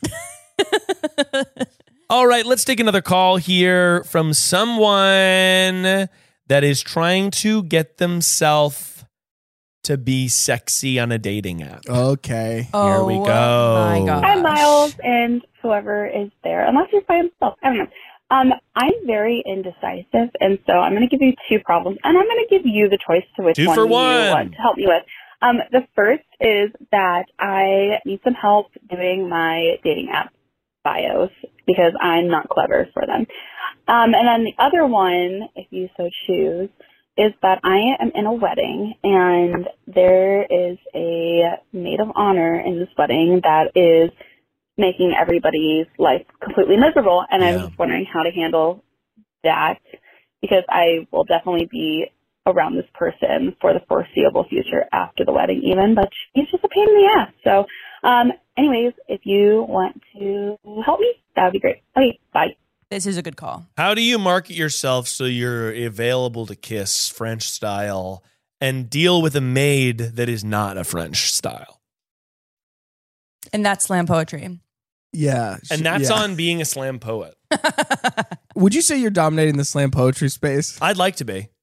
All right, let's take another call here from someone that is trying to get themselves to be sexy on a dating app. Okay. Here we go. My gosh. Hi, Miles, and whoever is there, unless he's by himself. I don't know. I'm very indecisive, and so I'm going to give you two problems, and I'm going to give you the choice to which Two one for you one. want to help me with. The first is that I need some help doing my dating app bios because I'm not clever for them. And then the other one, if you so choose, is that I am in a wedding and there is a maid of honor in this wedding that is making everybody's life completely miserable. And I'm just wondering how to handle that because I will definitely be around this person for the foreseeable future after the wedding even, but she's just a pain in the ass. So anyways, if you want to help me, that would be great. Okay, bye. This is a good call. How do you market yourself so you're available to kiss French style and deal with a maid that is not a French style? And that's slam poetry. Yeah. And that's on being a slam poet. Would you say you're dominating the slam poetry space? I'd like to be.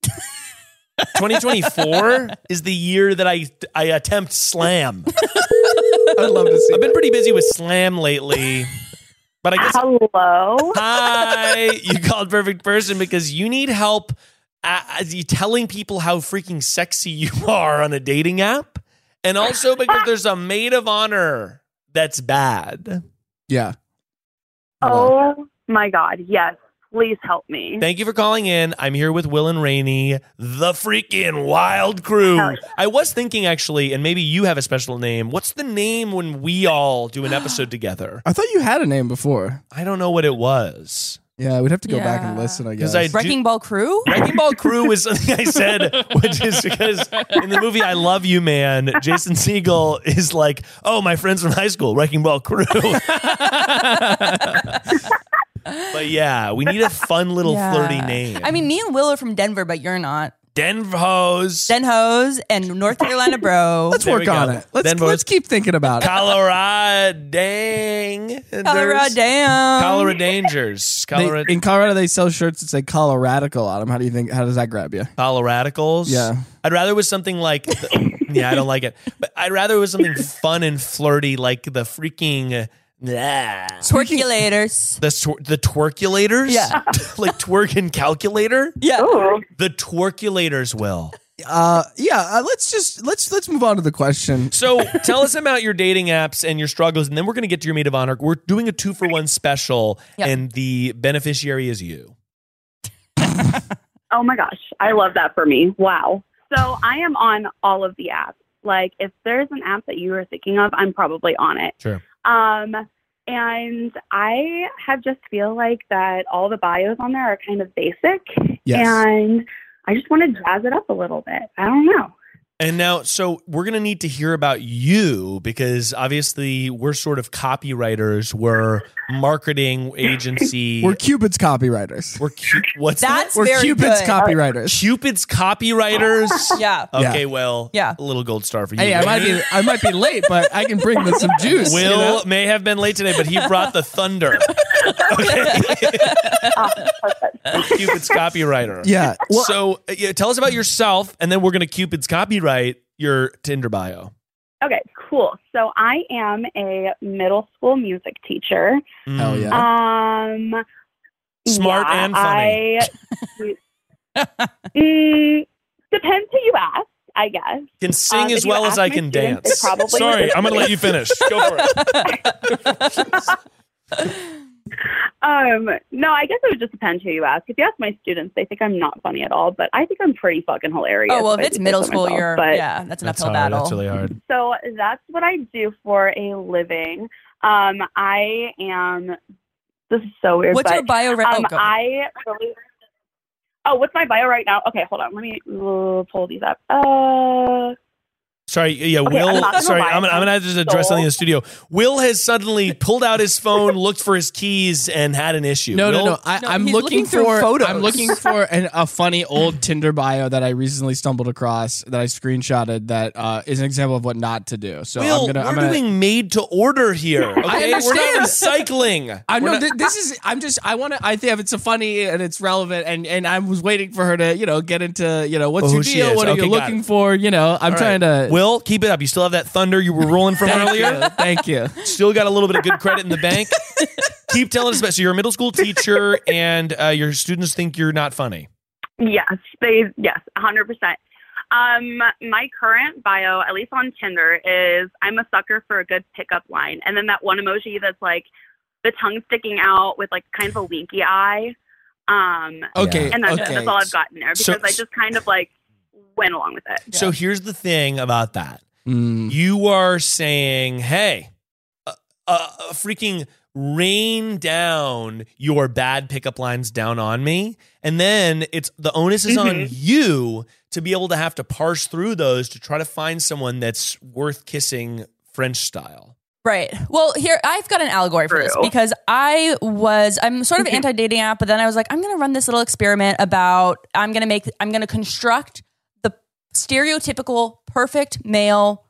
2024 is the year that I attempt slam. I'd love to see. I've been pretty busy with slam lately. But I guess Hello. Hi, you called perfect person because you need help telling people how freaking sexy you are on a dating app, and also because there's a maid of honor that's bad. Yeah. Oh my God. Yes. Please help me. Thank you for calling in. I'm here with Will and Rainey, the freaking wild crew. Hell yeah. I was thinking, actually, and maybe you have a special name. What's the name when we all do an episode together? I thought you had a name before. I don't know what it was. Yeah, we'd have to go back and listen, I guess. Wrecking Ball Crew? Wrecking Ball Crew is something I said, which is because in the movie I Love You, Man, Jason Segel is like, oh, my friends from high school, Wrecking Ball Crew. But yeah, we need a fun little flirty name. I mean, me and Will are from Denver, but you're not. Denver's and North Carolina, bro. Let's work on it. Let's keep thinking about it. Colorado. In Colorado, they sell shirts that say Coloradical on them. How does that grab you? Coloradicals? Yeah. I'd rather it was something like, I don't like it. But I'd rather it was something fun and flirty, like the freaking... Twerkulators. The twerkulators? Yeah. Like twerk and calculator? Yeah. Ooh. The twerkulators, Will. Let's move on to the question. So tell us about your dating apps and your struggles, and then we're going to get to your maid of honor. We're doing a 2-for-1 special, and the beneficiary is you. Oh my gosh, I love that for me. Wow. So I am on all of the apps. Like, if there's an app that you are thinking of, I'm probably on it. Sure. And I just feel like that all the bios on there are kind of basic. Yes. And I just want to jazz it up a little bit. I don't know. And now, so we're going to need to hear about you because obviously we're sort of copywriters. We're marketing agency. We're Cupid's copywriters. What's That's that? We're Cupid's good. copywriters. Cupid's copywriters? Yeah. Okay, well, Yeah. a little gold star for you. Hey, I might be late, but I can bring some juice. Will you know? may have been late today, but he brought the thunder. Okay. Cupid's copywriter. Yeah. Well, So tell us about yourself, and then we're going to Cupid's copyright your Tinder bio. Okay, cool. So I am a middle school music teacher. hell yeah. Smart and funny. Depends who you ask, I guess. Can sing as if you well as ask I my can students, dance. they probably Sorry, would. I'm going to let you finish. Go for it. No, I guess it would just depend who you ask. If you ask my students, they think I'm not funny at all, but I think I'm pretty fucking hilarious. Oh, well, if I it's do middle say so school, myself, but- that's an uphill hard. battle. That's really hard. So that's what I do for a living. I am. This is so weird. What's but, your bio? Go ahead. what's my bio right now? Okay, hold on. Let me pull these up. Sorry, yeah, Okay, Will. I'm not gonna Sorry, lie, I'm gonna have to just address something in the studio. Will has suddenly pulled out his phone, looked for his keys, and had an issue. No. Will? I'm he's looking looking through for. photos. I'm looking for a funny old Tinder bio that I recently stumbled across that I screenshotted. That is an example of what not to do. So Will, I'm we're gonna. doing made to order here. Okay, we're not understand. recycling. I know We're not- this is. I want to. I think it's a funny and it's relevant, and I was waiting for her to get into what's who your she deal, is. what are Okay, you got looking it. for? I'm All trying right. to. Will, keep it up. You still have that thunder you were rolling from earlier. Thank you. Still got a little bit of good credit in the bank. Keep telling us about. So you're a middle school teacher, and your students think you're not funny. Yes, 100%. My current bio, at least on Tinder, is I'm a sucker for a good pickup line, and then that one emoji that's like the tongue sticking out with like kind of a winky eye. Okay. And that's okay. that's all I've gotten there because So- I just kind of like went along with it. So here's the thing about that. Mm. You are saying, hey, freaking rain down your bad pickup lines down on me. And then the onus is on you to be able to have to parse through those to try to find someone that's worth kissing French style. Right. Well, here, I've got an allegory for this because I'm sort of anti-dating app, but then I was like, I'm going to run this little experiment about, I'm going to construct the stereotypical perfect male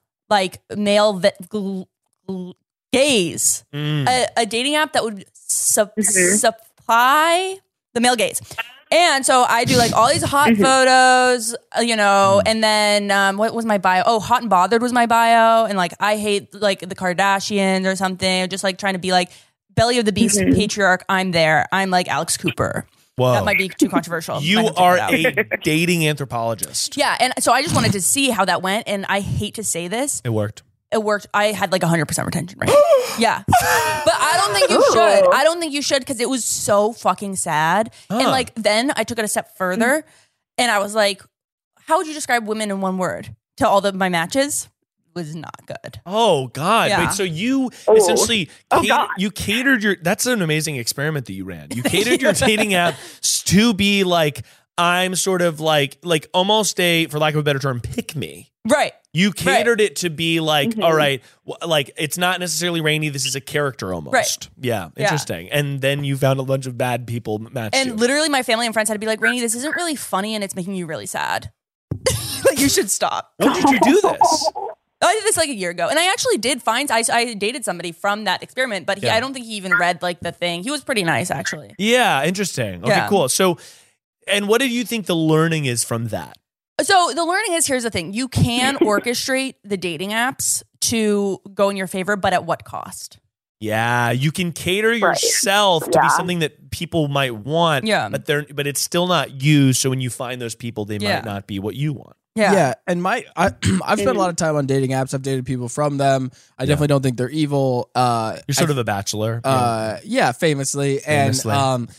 gaze. A dating app that would supply the male gaze. And so I do like all these hot photos, and then what was my bio? Oh, hot and bothered was my bio. And like, I hate like the Kardashians or something. Just like trying to be like belly of the beast patriarch. I'm there. I'm like Alex Cooper. Whoa. That might be too controversial. You Might have to are take it out. a dating anthropologist. Yeah. And so I just wanted to see how that went. And I hate to say this. It worked. it worked. I had like 100% retention rate. Yeah. But I don't think you should. I don't think you should because it was so fucking sad. And like then I took it a step further and I was like, how would you describe women in one word to all of my matches? It was not good. Oh God. Yeah. Wait, so you essentially you catered your, that's an amazing experiment that you ran. You catered your dating app to be like, I'm sort of like almost a, for lack of a better term, pick me. Right. You catered it to be like, all right, like it's not necessarily Rainey. This is a character almost. Right. Yeah. Interesting. And then you found a bunch of bad people matched you. And literally my family and friends had to be like, Rainey, this isn't really funny and it's making you really sad. Like you should stop. When did you do this? I did this like a year ago. And I actually did find, I dated somebody from that experiment, but I don't think he even read like the thing. He was pretty nice actually. Yeah. Interesting. Okay, cool. So, and what did you think the learning is from that? So the learning is, here's the thing. You can orchestrate the dating apps to go in your favor, but at what cost? Yeah, you can cater yourself to be something that people might want, but it's still not you. So when you find those people, they might not be what you want. Yeah. And I've spent a lot of time on dating apps. I've dated people from them. I definitely don't think they're evil. You're sort of a bachelor. Famously. And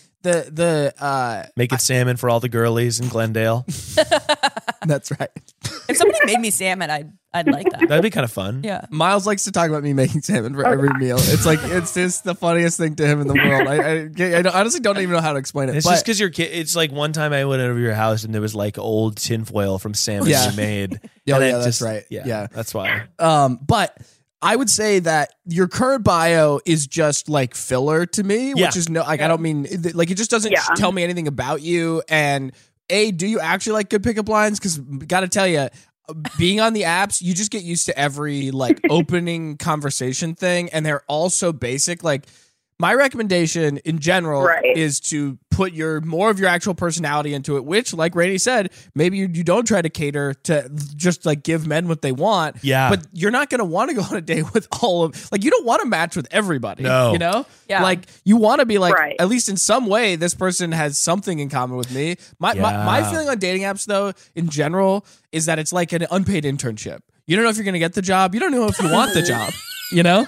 make it salmon for all the girlies in Glendale. That's right. If somebody made me salmon, I'd like that. That'd be kind of fun. Yeah. Miles likes to talk about me making salmon for every meal. It's like it's just the funniest thing to him in the world. I honestly don't even know how to explain it. It's just because your kid. It's like one time I went over to your house and there was like old tinfoil from salmon you made. That's right. Yeah, that's why. But I would say that your current bio is just like filler to me, which is I don't mean like it just doesn't tell me anything about you. And do you actually like good pickup lines? Because got to tell you, being on the apps, you just get used to every like opening conversation thing, and they're all so basic. Like my recommendation in general is to put more of your actual personality into it, which, like Rainey said, maybe you don't try to cater to just like give men what they want. Yeah. But you're not going to want to go on a date with all of, like, you don't want to match with everybody. No. You know? Yeah. Like, you want to be like, at least in some way, this person has something in common with me. My feeling on dating apps, though, in general, is that it's like an unpaid internship. You don't know if you're going to get the job. You don't know if you want the job, you know?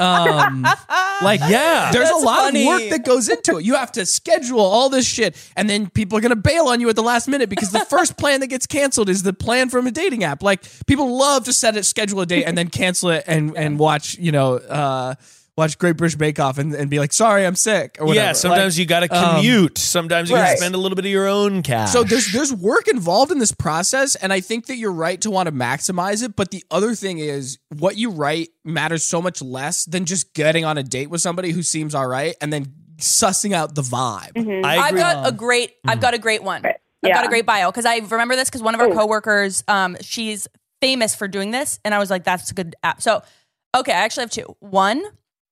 There's a lot of work that goes into it. You have to schedule all this shit, and then people are gonna bail on you at the last minute because the first plan that gets canceled is the plan from a dating app. Like, people love to schedule a date and then cancel it and watch watch Great British Bake Off and be like, sorry, I'm sick, or whatever. Yeah, sometimes you got to commute. Sometimes you got to spend a little bit of your own cash. So there's work involved in this process, and I think that you're right to want to maximize it. But the other thing is, what you write matters so much less than just getting on a date with somebody who seems all right and then sussing out the vibe. Mm-hmm. I've got a great one. I've got a great bio because I remember this because one of our coworkers, she's famous for doing this, and I was like, that's a good app. So, okay, I actually have two. One.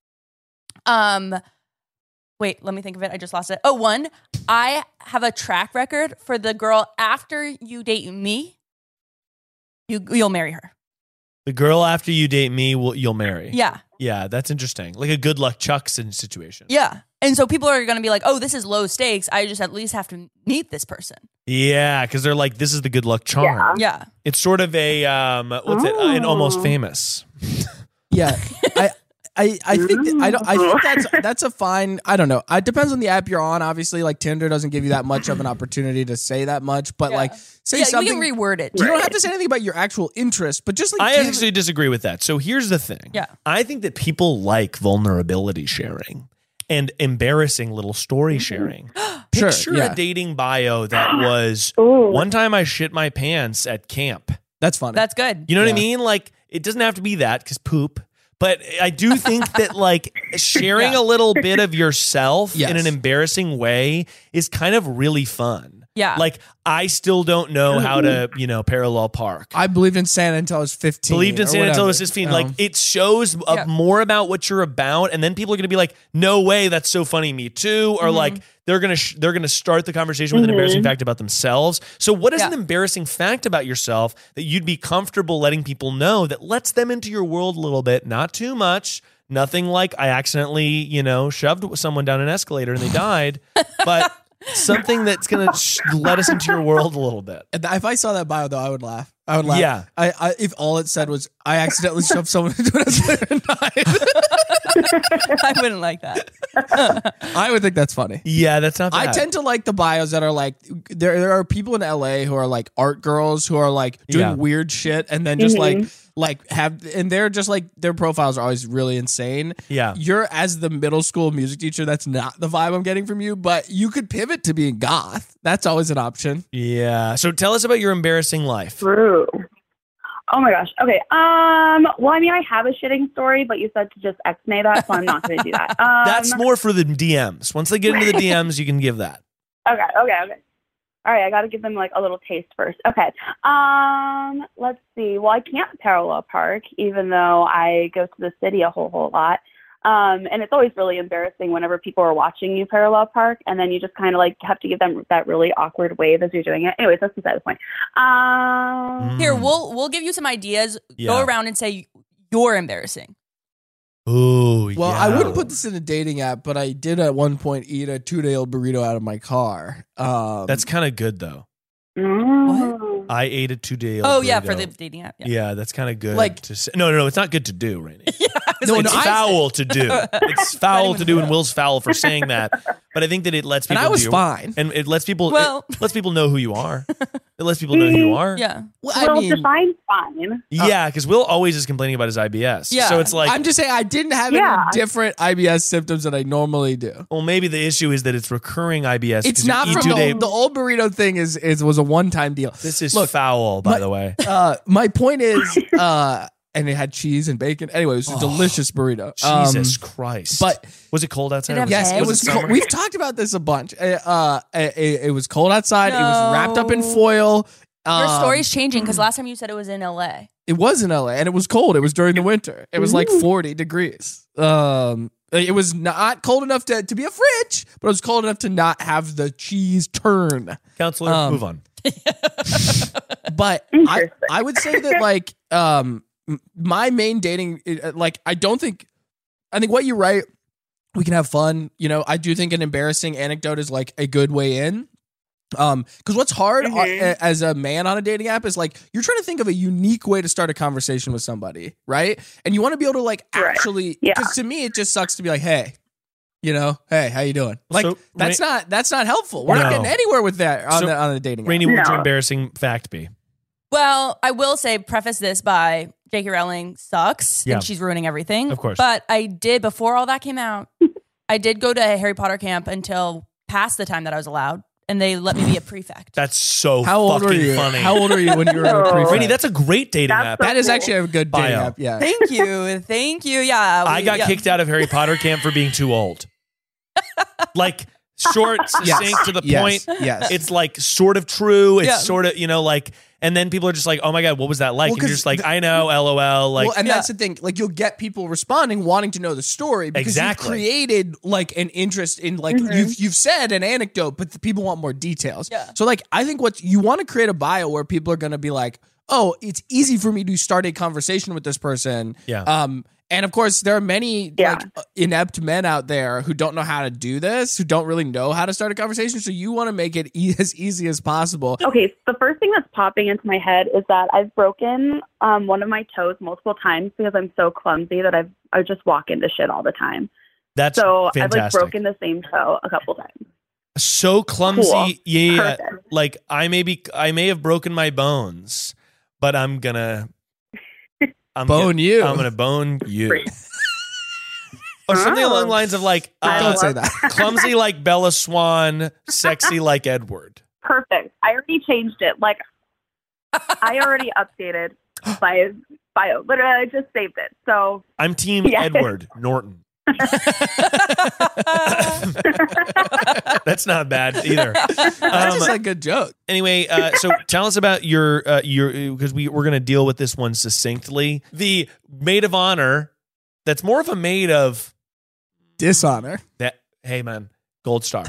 Wait, let me think of it. I just lost it. Oh, one, I have a track record for the girl after you date me, you'll marry her. The girl after you date me, you'll marry. Yeah. Yeah, that's interesting. Like a good luck Chuck's situation. Yeah. And so people are going to be like, oh, this is low stakes. I just at least have to meet this person. Yeah, because they're like, this is the good luck charm. Yeah. It's sort of a, an Almost Famous. Yeah. I think that's a fine. I don't know. It depends on the app you're on. Obviously, like Tinder doesn't give you that much of an opportunity to say that much. But like, say something. We can reword it. You don't have to say anything about your actual interest, but just like I actually disagree with that. So here's the thing. Yeah, I think that people like vulnerability sharing and embarrassing little story sharing. Picture a dating bio that was one time I shit my pants at camp. That's funny. That's good. You know what I mean? Like, it doesn't have to be that because poop. But I do think that like sharing a little bit of yourself in an embarrassing way is kind of really fun. Yeah. Like, I still don't know how to, parallel park. I believed in Santa until I was 15. Believed in Santa until I was 15. Like, it shows more about what you're about. And then people are going to be like, no way, that's so funny, me too. Or like, they're going to start the conversation with an embarrassing fact about themselves. So what is an embarrassing fact about yourself that you'd be comfortable letting people know that lets them into your world a little bit? Not too much. Nothing like I accidentally, shoved someone down an escalator and they died. But something that's going to let us into your world a little bit. If I saw that bio, though, I would laugh. I would laugh. Yeah. I if all it said was, I accidentally shoved someone into an escalator and died. I wouldn't like that. I would think that's funny. Yeah, that's not bad. I tend to like the bios that are like, there are people in LA who are like art girls who are like doing weird shit and then just like have, and they're just like, their profiles are always really insane. Yeah. You're, as the middle school music teacher, that's not the vibe I'm getting from you, but you could pivot to being goth. That's always an option. Yeah. So tell us about your embarrassing life. True. Oh my gosh. Okay. Well, I mean, I have a shitting story, but you said to just X-nay that, so I'm not going to do that. That's more for the DMs. Once they get into the DMs, you can give that. Okay. All right, I got to give them like a little taste first. Okay. Let's see. Well, I can't parallel park, even though I go to the city a whole lot. And it's always really embarrassing whenever people are watching you parallel park, and then you just kind of like have to give them that really awkward wave as you're doing it. Anyways, that's beside the point. Here, we'll give you some ideas. Yeah. Go around and say you're embarrassing. Ooh, Well, I wouldn't put this in a dating app, but I did at one point eat a 2-day-old burrito out of my car. That's kind of good, though. What? I ate a 2-day-old Oh, yeah, burrito. for the dating app. Yeah, that's kind of good. Like- to say. No, it's not good to do, Rainey. No, It's foul to do. It's foul to do, and Will's foul for saying that. But I think that it lets people. And I was fine. and it lets people. Well- it lets people know who you are. It lets people know who you are. Yeah. Well, Well, define fine. Yeah, because Will always is complaining about his IBS. Yeah. So it's like, I'm just saying I didn't have any different IBS symptoms that I normally do. well, maybe the issue is that it's recurring IBS. It's 'cause you not eat from 2 day. the old burrito thing was a one-time deal. This is Look, foul, by the way. My point is, and it had cheese and bacon. Anyway, it was a delicious burrito. Jesus Christ! But was it cold outside? Did it have yes, eggs? it was. summer? We've talked about this a bunch. It was cold outside. It was wrapped up in foil. Your story's changing because last time you said it was in LA. It was in LA, and it was cold. It was during the winter. It was like 40 degrees. It was not cold enough to be a fridge, but it was cold enough to not have the cheese turn. Counselor, move on. But I would say that like my main dating, like I think what you write, we can have fun. You know, I do think an embarrassing anecdote is like a good way in. Because what's hard as a man on a dating app is like you're trying to think of a unique way to start a conversation with somebody, right? And you want to be able to like actually, because to me it just sucks to be like, hey, you know, hey, how you doing? Like So, that's not helpful. We're not No. getting anywhere with that on So, the dating app. Rainey, what would your embarrassing fact be? Well, I will say, preface this by J.K. Rowling sucks Yeah. and she's ruining everything. Of course. But I did, before all that came out, I did go to a Harry Potter camp until past the time that I was allowed. And they let me be a prefect. That's so How old fucking were you? funny. How old are you when you were a prefect? Rainey, that's a great dating app. That is actually a good dating Bio. app. Yeah. Thank you. Thank you. Yeah. I got kicked out of Harry Potter camp for being too old. Like short, succinct, to the point. Yes. It's like sort of true. It's Yeah. sort of, like, and then people are just like, oh my God, what was that like? Well, and you're 'cause just like, I know, LOL. Like, Well, and that's the thing. Like, you'll get people responding, wanting to know the story because Exactly. you've created like an interest in like you've said an anecdote, but the people want more details. Yeah. So like, I think what you want to create a bio where people are going to be like, oh, it's easy for me to start a conversation with this person. Yeah. And of course, there are many like inept men out there who don't know how to do this, who don't really know how to start a conversation. So you want to make it as easy as possible. Okay, the first thing that's popping into my head is that I've broken one of my toes multiple times because I'm so clumsy that I just walk into shit all the time. that's So fantastic. I've like broken the same toe a couple times. So clumsy. Cool. Yeah. Perfect. Like I may have broken my bones, but I'm gonna Bone you. I'm gonna bone you. Or something along the lines of like, Don't say that. clumsy like Bella Swan, sexy like Edward. Perfect. I already changed it. Like I already updated my bio. Literally, I just saved it. So I'm team Yes. Edward Norton. That's not bad either. That's just a good joke. Anyway, so tell us about your because we're going to deal with this one succinctly. The maid of honor. That's more of a maid of Dishonor. that. Hey man, gold star.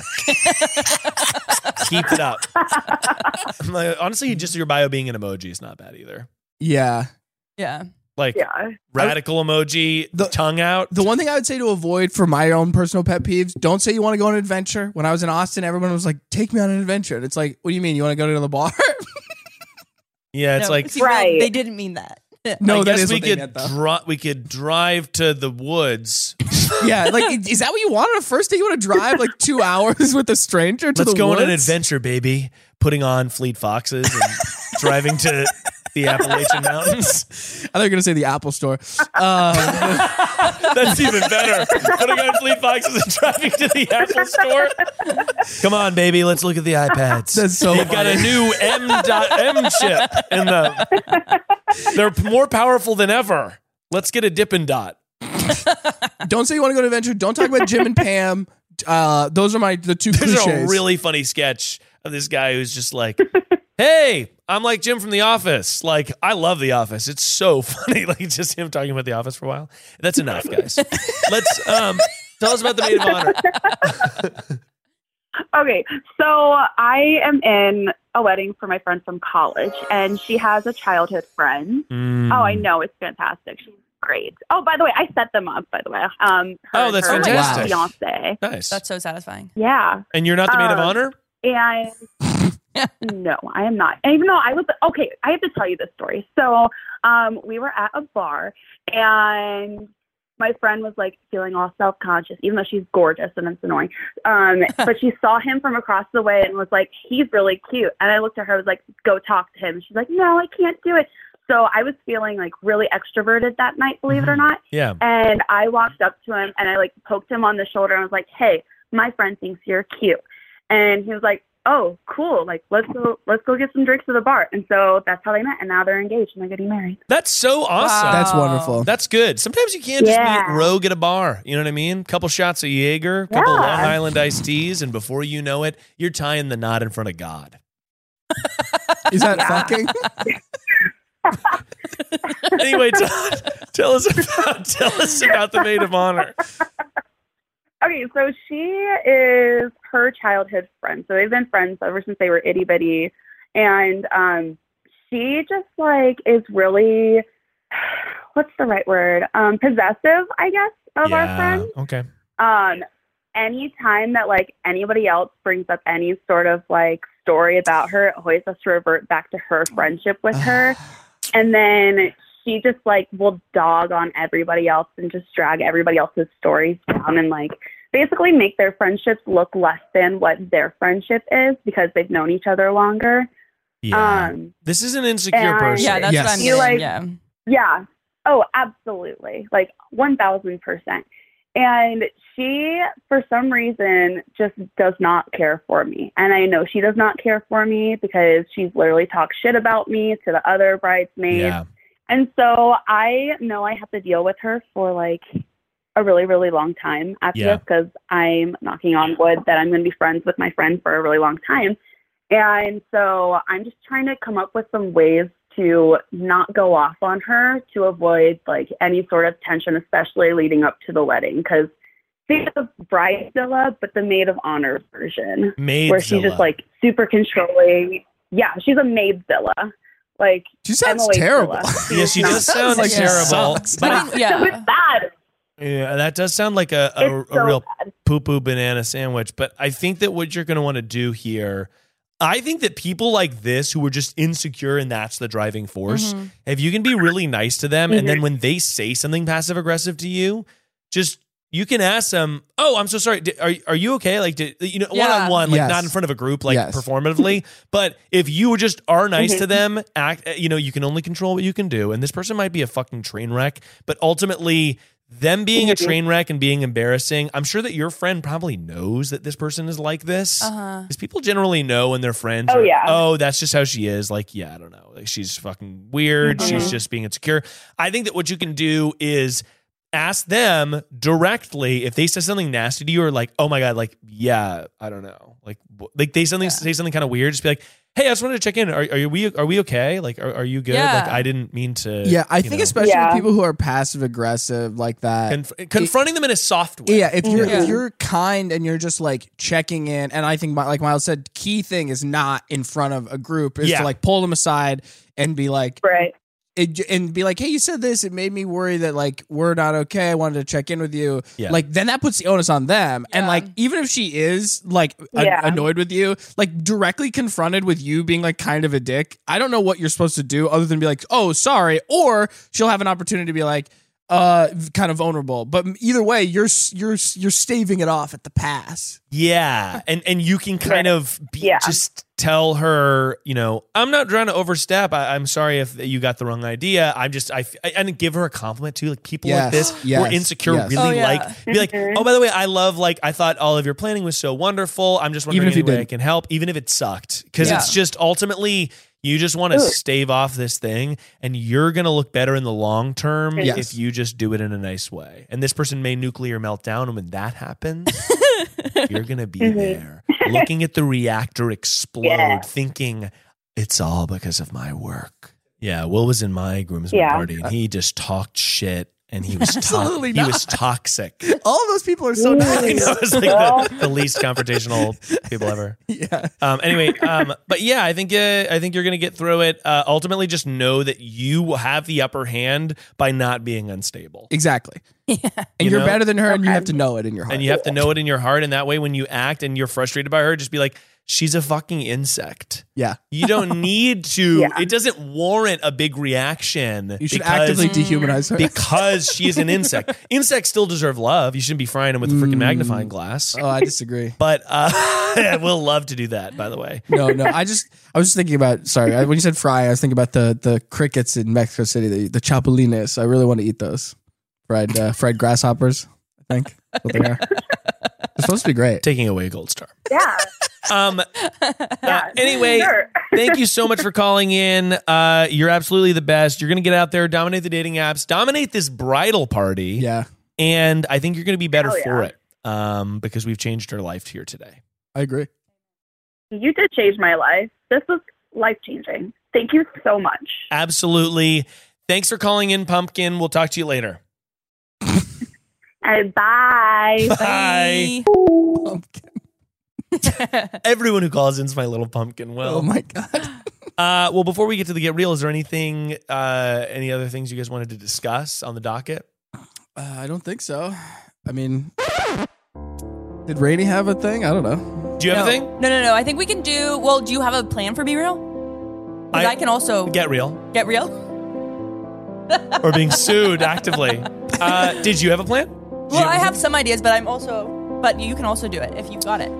Keep it up. Honestly, just your bio being an emoji is not bad either. Yeah. Yeah. Like yeah. radical emoji, tongue out. The one thing I would say to avoid for my own personal pet peeves, don't say you want to go on an adventure. When I was in Austin, everyone was like, take me on an adventure. And it's like, what do you mean? You want to go to the bar? Yeah, it's No, like see, well, Right. they didn't mean that. No, I that guess is we what they could meant, though. we could drive to the woods. Yeah, like is that what you want on a first date? You want to drive like 2 hours with a stranger to Let's the go woods? on an adventure, baby. Putting on Fleet Foxes and driving to the Appalachian Mountains. I thought you were gonna say the Apple Store. That's even better. Putting on Fleet Foxes and driving to the Apple Store. Come on, baby. Let's look at the iPads. That's so They've got a new M.M chip in them. They're more powerful than ever. Let's get a Dippin' Dot. Don't say you want to go to adventure. Don't talk about Jim and Pam. Those are the two There's cliches. a really funny sketch of this guy who's just like, hey, I'm like Jim from The Office. Like, I love The Office. It's so funny. Like, just him talking about The Office for a while. That's enough, guys. Let's tell us about the maid of honor. Okay, so I am in a wedding for my friend from college, and she has a childhood friend. Mm. Oh, I know, it's fantastic. She's great. Oh, by the way, I set them up. By the way, her, Oh, that's her fantastic. fiance. Nice. That's so satisfying. Yeah, And you're not the maid of honor? and no, I am not. And even though I was okay, I have to tell you this story. So, we were at a bar, and my friend was like feeling all self-conscious, even though she's gorgeous and it's annoying. But she saw him from across the way and was like, he's really cute. And I looked at her, I was like, go talk to him. And she's like, no, I can't do it. So I was feeling like really extroverted that night, believe it or not. Yeah. And I walked up to him and I like poked him on the shoulder and I was like, hey, my friend thinks you're cute. And he was like, oh, cool. Like, let's go get some drinks at the bar. And so that's how they met. And now they're engaged and they're getting married. That's so awesome. Wow. That's wonderful. That's good. Sometimes you can't just Yeah. meet rogue at a bar. You know what I mean? Couple shots of Jaeger, couple Yeah. Long Island iced teas, and before you know it, you're tying the knot in front of God. Is that fucking? Anyway, tell us about the maid of honor. Okay, so she is her childhood friend. So they've been friends ever since they were itty bitty. And she just like is really, what's the right word? Possessive, I guess, of our friend. Okay. Anytime that like anybody else brings up any sort of like story about her, it always has to revert back to her friendship with her. And then she just like will dog on everybody else and just drag everybody else's stories down and like basically make their friendships look less than what their friendship is because they've known each other longer. Yeah. This is an insecure and- person. Yeah, that's Yes. what I'm You, getting. like- Yeah. Yeah. Oh, absolutely. Like 1,000%. And she, for some reason, just does not care for me. And I know she does not care for me because she's literally talked shit about me to the other bridesmaids. Yeah. And so I know I have to deal with her for like a really, really long time after Yeah. this because I'm knocking on wood that I'm going to be friends with my friend for a really long time. And so I'm just trying to come up with some ways to not go off on her to avoid like any sort of tension, especially leading up to the wedding. Because she's the bridezilla, but the maid of honor version, where she's just like super controlling. Yeah, she's a maidzilla. Like She sounds Emily terrible. Zilla. Yeah, she does sound like she terrible. sucks. But I mean, yeah. It's bad. yeah, that does sound like a It's so real bad. poo-poo banana sandwich. But I think that what you're going to want to do here, I think that people like this who are just insecure and that's the driving force, if you can be really nice to them and then when they say something passive aggressive to you, just you can ask them, "Oh, I'm so sorry. Are you okay?" Like, Yeah. one-on-one, like Yes. not in front of a group, like Yes. performatively. But if you just are nice to them, you can only control what you can do. And this person might be a fucking train wreck, but ultimately, them being a train wreck and being embarrassing, I'm sure that your friend probably knows that this person is like this. Because people generally know when their friends Oh, are, yeah. oh, that's just how she is. Like, yeah, I don't know. Like, she's fucking weird. She's just being insecure. I think that what you can do is ask them directly if they say something nasty to you or like, oh my God, like, yeah, I don't know. Like they say something kind of weird. Just be like, hey, I just wanted to check in. Are we okay? Like, are you good? Yeah. Like, I didn't mean to. Yeah, I think especially Yeah. with people who are passive aggressive like that. confronting them in a soft way. Yeah, if you're Yeah. if you're kind and you're just like checking in, and I think like Miles said, key thing is not in front of a group is Yeah. to like pull them aside and be like, Right. and be like, hey, you said this, it made me worry that like we're not okay. I wanted to check in with you. Yeah. Like then that puts the onus on them. And like even if she is like annoyed with you, like directly confronted with you being like kind of a dick, I don't know what you're supposed to do other than be like, oh, sorry. Or she'll have an opportunity to be like, kind of vulnerable. But either way, you're staving it off at the pass. Yeah. And you can kind of just tell her, you know, I'm not trying to overstep. I'm sorry if you got the wrong idea. And give her a compliment too. Like people like this who are insecure really be like, oh, by the way, I thought all of your planning was so wonderful. I'm just wondering any way I can help, even if it sucked. Because it's just ultimately you just want to stave off this thing, and you're going to look better in the long term if you just do it in a nice way. And this person may nuclear meltdown, and when that happens, you're going to be there, looking at the reactor explode, thinking, it's all because of my work. Yeah, Will was in my groomsmen party, and he just talked shit. And he was he was toxic. All of those people are so nice. I know, it's like the least confrontational people ever. Yeah. Anyway, but yeah, I think you're gonna get through it. Ultimately, just know that you have the upper hand by not being unstable. Exactly. Yeah. And you're better than her, and you have to know it in your heart. And you have to know it in your heart. And that way, when you act and you're frustrated by her, just be like, she's a fucking insect. Yeah. You don't need to, it doesn't warrant a big reaction. You should actively dehumanize her. Because she is an insect. Insects still deserve love. You shouldn't be frying them with a freaking magnifying glass. Oh, I disagree. But we'll love to do that, by the way. No. I was just thinking about, when you said fry, I was thinking about the crickets in Mexico City, the chapulines. I really want to eat those. Fried grasshoppers, I think. That's what they are. It's supposed to be great. Taking away a gold star. Yeah. Anyway, sure. Thank you so much for calling in. You're absolutely the best. You're going to get out there, dominate the dating apps, dominate this bridal party. Yeah. And I think you're going to be better for it because we've changed our life here today. I agree. You did change my life. This was life-changing. Thank you so much. Absolutely. Thanks for calling in, Pumpkin. We'll talk to you later. Bye. Bye. Pumpkin. Everyone who calls in is my little pumpkin. Well, oh my God. Well, before we get to the Get Real, is there anything, any other things you guys wanted to discuss on the docket? I don't think so. I mean, did Rainey have a thing? I don't know. Do you have a thing? No. I think we can do. Well, do you have a plan for Be Real? Because I can also Get Real. Get Real. Or being sued actively. Did you have a plan? Well, I have some ideas, but but you can also do it if you've got it.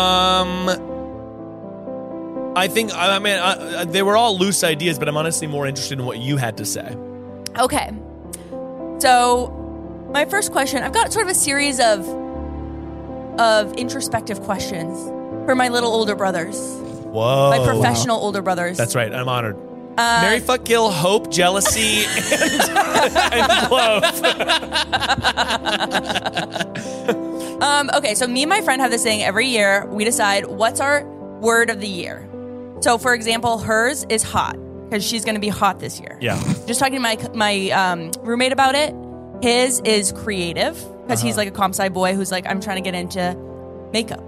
I think, they were all loose ideas, but I'm honestly more interested in what you had to say. Okay. So, my first question, I've got sort of a series of introspective questions for my little older brothers. Whoa. My professional older brothers. That's right. I'm honored. Marry, fuck, kill, hope, jealousy, and clove. Okay, so me and my friend have this thing every year. We decide what's our word of the year. So, for example, hers is hot because she's going to be hot this year. Yeah. Just talking to my roommate about it. His is creative because he's like a comp sci boy who's like, I'm trying to get into makeup.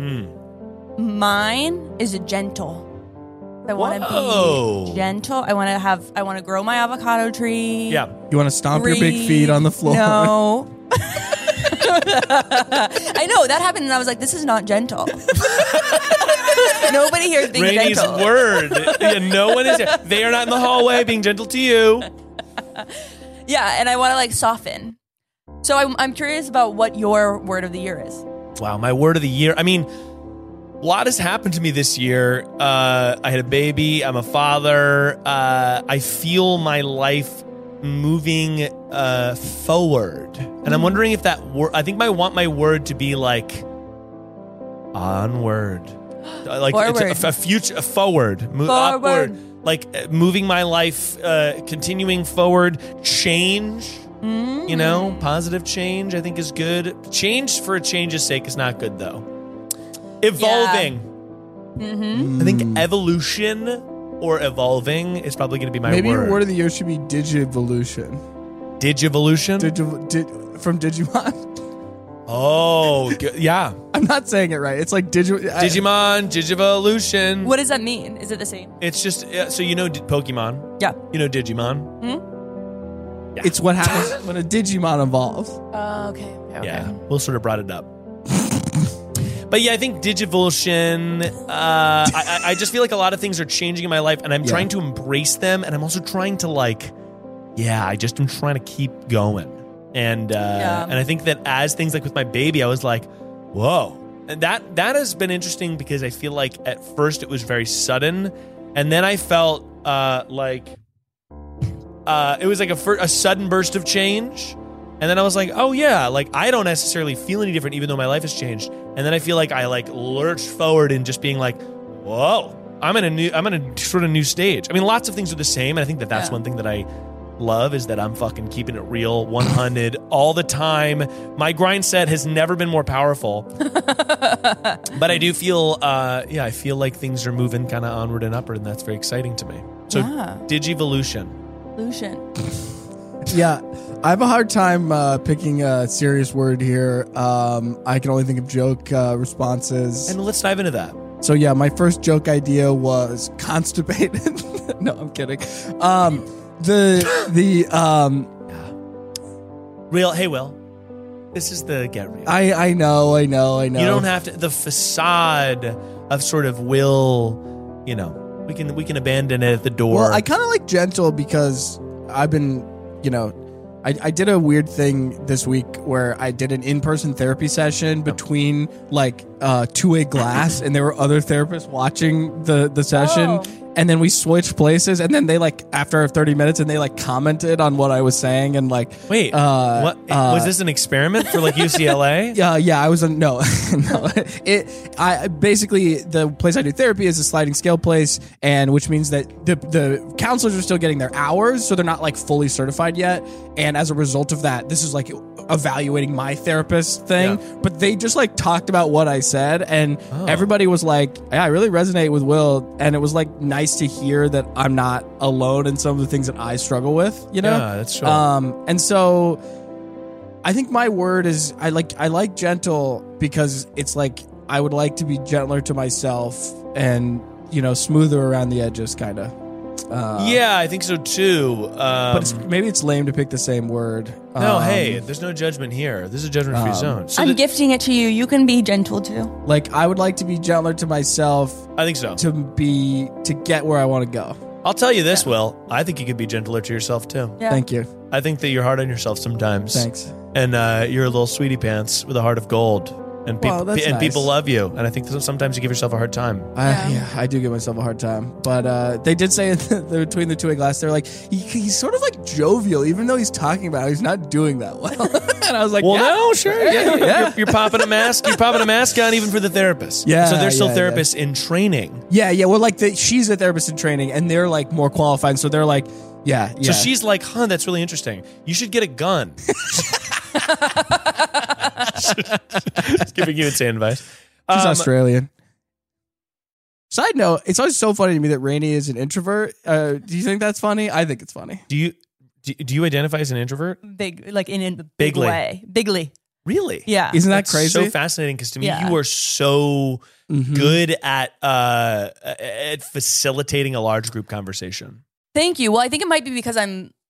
Mine is gentle. I want to be gentle. I want to grow my avocado tree. Yeah. You want to stomp your big feet on the floor? No. I know that happened, and I was like, "This is not gentle." Nobody here is being Rainey's gentle. word. Yeah, no one is here. They are not in the hallway being gentle to you. Yeah, and I want to like soften. So I'm curious about what your word of the year is. Wow, my word of the year. I mean, a lot has happened to me this year. I had a baby. I'm a father. I feel my life moving forward, and I'm wondering if that word. I think I want my word to be like onward, like it's a future, a forward, upward, like moving my life, continuing forward, change. You know, positive change I think is good. Change for a change's sake is not good though. Evolving. Yeah. I think evolution or evolving is probably going to be my Maybe word. your word of the year should be digivolution. Digivolution? From Digimon? Oh, yeah. I'm not saying it right. It's like Digimon, Digivolution. What does that mean? Is it the same? It's just, so you know Pokemon. Yeah. You know Digimon. Hmm? Yeah. It's what happens when a Digimon evolves. Okay. Yeah, Will sort of brought it up. But yeah, I think Digivolution, I just feel like a lot of things are changing in my life, and I'm trying to embrace them, and I'm also trying to I'm trying to keep going. And I think that as things like with my baby, I was like, whoa. And that has been interesting because I feel like at first it was very sudden, and then I felt like it was like a sudden burst of change. And then I was like, oh yeah, like I don't necessarily feel any different even though my life has changed. And then I feel like I like lurched forward in just being like, whoa, I'm in a sort of new stage. I mean, lots of things are the same, and I think that that's one thing that I love is that I'm fucking keeping it real 100 all the time. My grind set has never been more powerful. But I do feel I feel like things are moving kind of onward and upward, and that's very exciting to me. So Digivolution. Yeah, I have a hard time picking a serious word here. I can only think of joke responses. And let's dive into that. So yeah, my first joke idea was constipated. No, I'm kidding. Real. Hey, Will. This is the Get Real. I know. You don't have to. The facade of sort of Will, we can abandon it at the door. Well, I kind of like gentle because I've been, I did a weird thing this week where I did an in-person therapy session between two-way glass, and there were other therapists watching the session. Oh. And then we switched places, and then they after 30 minutes, and they commented on what I was saying, and wait, what was this an experiment for UCLA? Yeah, I was no. I basically the place I do therapy is a sliding scale place, and which means that the counselors are still getting their hours, so they're not fully certified yet, and as a result of that, this is evaluating my therapist thing. Yeah. But they just talked about what I said, and everybody was like, "Yeah, I really resonate with Will," and it was nice to hear that I'm not alone in some of the things that I struggle with, Yeah, that's true. And so I think my word is I like gentle because it's I would like to be gentler to myself and smoother around the edges, kind of. Yeah, I think so too. But maybe it's lame to pick the same word. No, hey, there's no judgment here. This is a judgment-free zone. So I'm gifting it to you. You can be gentle too. I would like to be gentler to myself. I think so. To get where I want to go. I'll tell you this, Will. I think you could be gentler to yourself too. Yeah. Thank you. I think that you're hard on yourself sometimes. Thanks. And you're a little sweetie pants with a heart of gold. And people love you. And I think that sometimes you give yourself a hard time. I do give myself a hard time. But they did say between the two-way glass, they're he's sort of jovial, even though he's talking about it, he's not doing that well. And I was like, well, no, sure. Yeah. You're popping a mask. You're popping a mask on even for the therapist. Yeah. So they're still therapists in training. Yeah. Well, she's a therapist in training, and they're more qualified. So they're yeah. So she's that's really interesting. You should get a gun. Just giving you insane advice. She's Australian. Side note, it's always so funny to me that Rainey is an introvert. Do you think that's funny? I think it's funny. Do you identify as an introvert? Big, in a big way. Bigly. Really? Yeah. Isn't that crazy? So fascinating because to me you are so good at facilitating a large group conversation. Thank you. Well, I think it might be because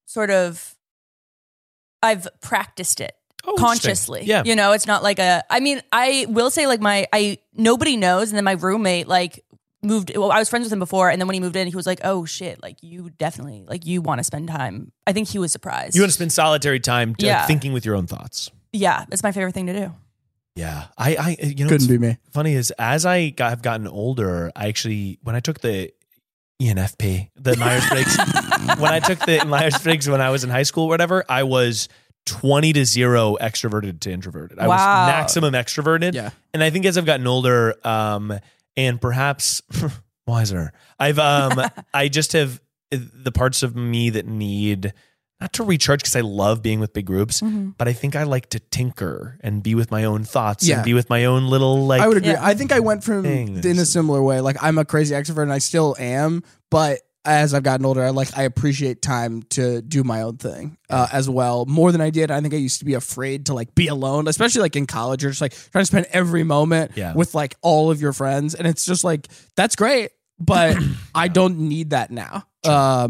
I've practiced it consciously. Yeah. It's not I will say nobody knows. And then my roommate moved. Well, I was friends with him before. And then when he moved in, he was like, oh shit, you definitely, you want to spend time. I think he was surprised. You want to spend solitary time thinking with your own thoughts. Yeah. It's my favorite thing to do. Yeah. I couldn't be me. Funny is as I have gotten older, when I took the ENFP, the Myers-Briggs, when I took the Myers-Briggs when I was in high school or whatever, I was 20 to 0 extroverted to introverted. I was maximum extroverted. Yeah. And I think as I've gotten older, and perhaps wiser, I just have the parts of me that need not to recharge because I love being with big groups, but I think I like to tinker and be with my own thoughts and be with my own little I would agree. I think I went from in a similar way. I'm a crazy extrovert and I still am, but as I've gotten older, I appreciate time to do my own thing as well, more than I did. I think I used to be afraid to like be alone, especially like in college. You're just like trying to spend every moment with like all of your friends, and it's just like that's great, but I don't need that now. But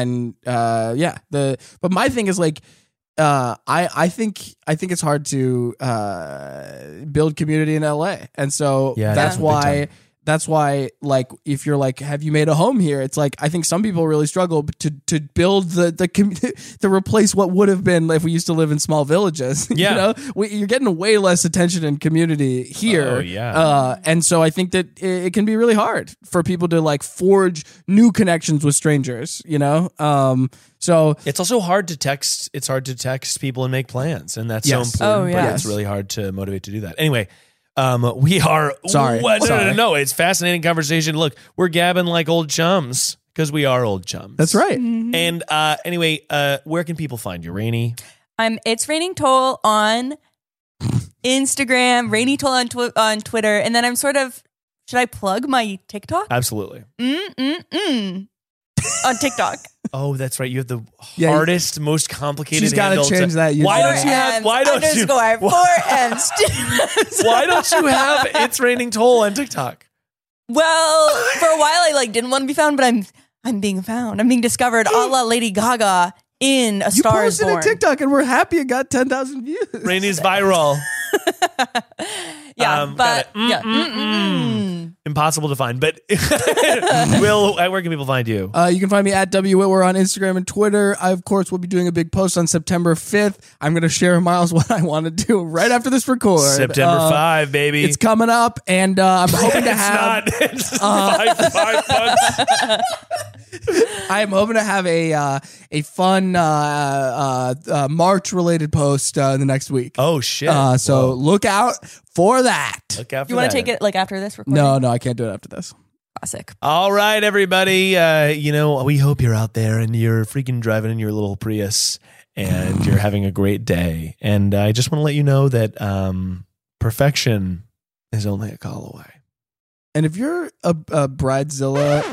my thing is like. I think it's hard to build community in LA, and so that's why like if you're like, have you made a home here? It's like I think some people really struggle to build to replace what would have been if we used to live in small villages. Yeah, you're getting way less attention and community here. Oh, yeah. And so I think that it can be really hard for people to like forge new connections with strangers. So it's also hard to text. It's hard to text people and make plans, and that's so important. But it's really hard to motivate to do that. Anyway, we are sorry. No. It's fascinating conversation. Look, we're gabbing like old chums because we are old chums. That's right. Mm-hmm. And anyway, where can people find you, Rainey? It's Raining Toll on Instagram, Rainy Toll on Twitter, and then I'm sort of. Should I plug my TikTok? Absolutely. On TikTok. Oh, that's right. You have the hardest, most complicated. She's got to change that. Why don't you have? Why don't you? 4M's. Why don't you have It's Raining Toll on TikTok? Well, for a while I didn't want to be found, but I'm being found. I'm being discovered, a la Lady Gaga in A Star Is Born. You posted a TikTok, and we're happy it got 10,000 views. Rainey's viral. Impossible to find, but Will, where can people find you? You can find me at W Whitwer on Instagram and Twitter. I, of course, will be doing a big post on September 5th. I'm going to share, Miles, what I want to do right after this record. September 5, baby. It's coming up, and I'm hoping to have... It's not. It's 5 bucks. I am hoping to have a fun March-related post in the next week. Oh, shit. So look out for that. Look out for you want that. to take it like after this recording? No, I can't do it after this. Classic. All right, everybody. We hope you're out there and you're freaking driving in your little Prius and you're having a great day. And I just want to let you know that perfection is only a call away. And if you're a bridezilla...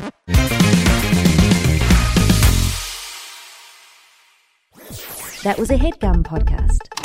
That was a HeadGum podcast.